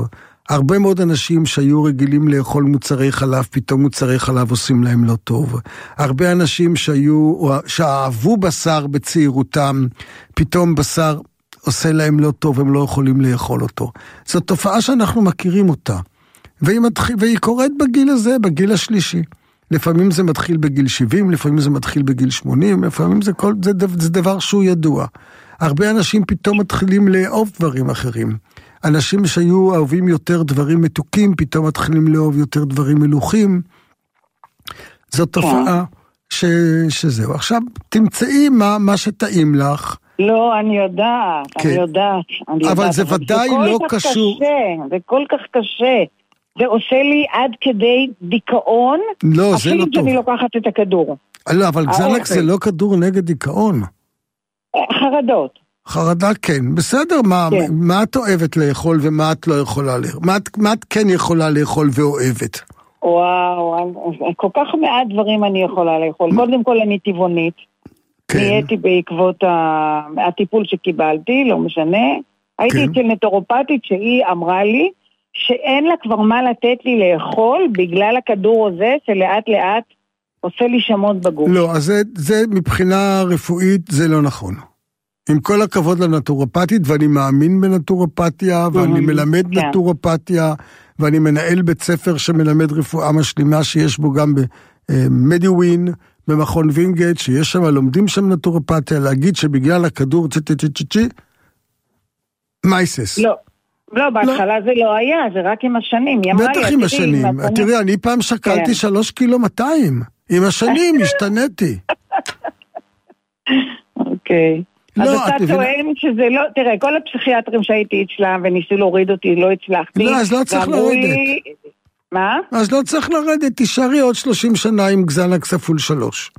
הרבה מאוד אנשים שהיו רגילים לאכול מוצרי חלב, פתאום מוצרי חלב עושים להם לא טוב. הרבה אנשים שהיו, שאהבו בשר בצעירותם, פתאום בשר עושה להם לא טוב, הם לא יכולים לאכול אותו. זו תופעה שאנחנו מכירים אותה. והיא, מתחיל, והיא קורית בגיל הזה, בגיל השלישי. לפעמים זה מתחיל בגיל שבעים, לפעמים זה מתחיל בגיל שמונים, לפעמים זה, כל, זה, זה דבר שהוא ידוע. הרבה אנשים פתאום מתחילים לאהוב דברים אחרים. אנשים שהיו אוהבים יותר דברים מתוקים, פתאום מתחילים לאהוב יותר דברים מלוכים. זו תופעה ש, שזהו. עכשיו, תמצאי מה, מה שטעים לך. לא, אני יודעת, כן. אני יודעת. אני אבל יודעת, זה ודאי לא קשור. קשה, זה כל כך קשה. זה עושה לי עד כדי דיכאון. לא, זה לא טוב. אפילו שאני לוקחת את הכדור. לא, אבל גזלקס זה לא כדור נגד דיכאון. חרדות. חרדה כן, בסדר, מה, כן. מה את אוהבת לאכול ומה את לא יכולה לאכול? מה, מה את כן יכולה לאכול ואוהבת? וואו, כל כך מעט דברים אני יכולה לאכול. קודם כל אני טבעונית. כן. נהייתי בעקבות הטיפול שקיבלתי, לא משנה. הייתי כן. אצל נטורופטית שהיא אמרה לי, שאין לה כבר מה לתת לי לאכול בגלל הכדור הזה שלאט לאט עושה לי שמות בגוף. לא, אז זה, זה מבחינה רפואית זה לא נכון. עם כל הכבוד לנטורופטית, ואני מאמין בנטורופתיה, ואני מלמד כן. נטורופתיה, ואני מנהל בית ספר שמלמד רפואה משלימה, שיש בו גם במדיווין, במכון וינגייט, שיש שם, לומדים שם נטורופתיה, להגיד שבגלל הכדור צ'י צ'י צ'י צ'י צ'י, מייסס. לא. לא, בהתחלה זה לא היה, זה רק עם השנים. בטח עם השנים. תראי, אני פעם שקלתי שלוש קילו מאתיים. עם השנים השתניתי. אוקיי. אז אתה טוען שזה לא, תראה, כל הפסיכיאטרים שהייתי אצלם וניסו להוריד אותי, לא הצלחתי. לא, אז לא צריך לרדת. מה? אז לא צריך לרדת, תישארי עוד שלושים שנה עם גזלקס כפול שלוש.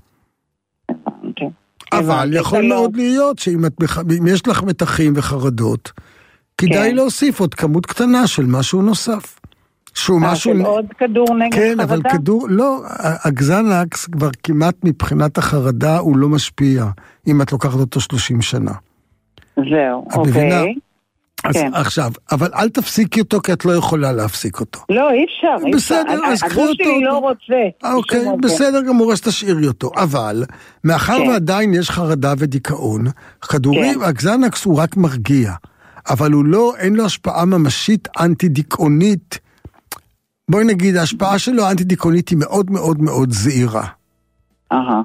אבל יכול מאוד להיות שאם יש לך מתחים וחרדות, כדאי להוסיף עוד כמות קטנה של משהו נוסף. שהוא משהו... של עוד כדור נגד חרדה? כן, אבל כדור... לא, הגזלקס כבר כמעט מבחינת החרדה הוא לא משפיע, אם את לוקחת אותו שלושים שנה. זהו, אוקיי. אז עכשיו, אבל אל תפסיקי אותו, כי את לא יכולה להפסיק אותו. לא, אי אפשר. בסדר, אז קחי אותו. הגוף שלי לא רוצה. אוקיי, בסדר גמור, אז תשאירי אותו. אבל, מאחר ועדיין יש חרדה ודיכאון, כדורים, הגזלקס הוא רק מרגיע. אבל הוא לא, אין לו השפעה ממשית אנטי-דיכאונית. בואי נגיד, ההשפעה שלו האנטי-דיכאונית היא מאוד מאוד מאוד זהירה. אהה.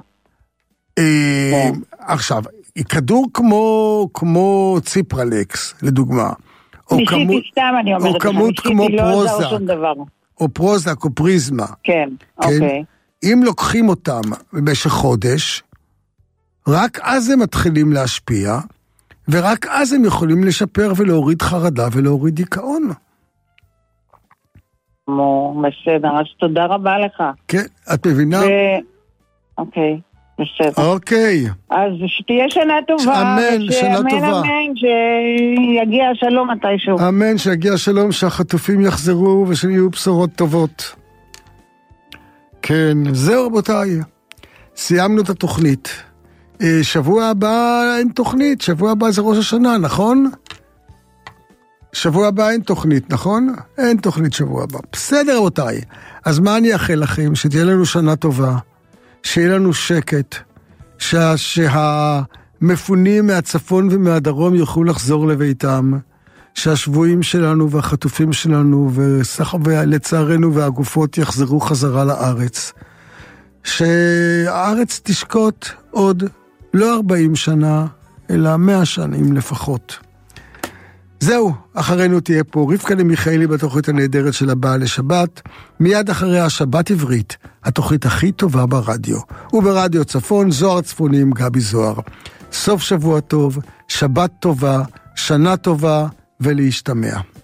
עכשיו, כדור כמו, כמו ציפרלקס, לדוגמה. ניסיתי סתם, אני אומרת. או כמות כמו פרוזק. או פרוזק או פריזמה. כן, אוקיי. אם לוקחים אותם במשך חודש, רק אז הם מתחילים להשפיע, ורק אז הם יכולים לשפר ולהוריד חרדה ולהוריד דיכאון. מו, בסדר, אז תודה רבה לך. כן, את מבינה? ו... אוקיי, בסדר. אוקיי. אז שתהיה שנה טובה. אמן, שנה אמן, טובה. אמן, שיגיע שלום מתישהו. אמן, שיגיע שלום, שהחטופים יחזרו ושיהיו בשורות טובות. כן, זהו רבותיי. סיימנו את התוכנית. שבוע הבא אין תוכנית, שבוע הבא זה ראש השנה, נכון? שבוע הבא אין תוכנית, נכון? אין תוכנית שבוע הבא. בסדר רבותיי, אז מה אני אאחל לכם? שתהיה לנו שנה טובה, שיהיה לנו שקט, שה, שהמפונים מהצפון ומהדרום יוכלו לחזור לביתם, שהשבויים שלנו והחטופים שלנו ולצערנו והגופות יחזרו חזרה לארץ, שהארץ תשקוט עוד לא ארבעים שנה, אלא מאה שנים לפחות. זהו, אחרינו תהיה פה רבקה למיכאלי בתוכנית הנהדרת של הבאה לשבת, מיד אחרי השבת עברית, התוכנית הכי טובה ברדיו, וברדיו צפון זוהר צפוני עם גבי זוהר. סוף שבוע טוב, שבת טובה, שנה טובה ולהשתמע.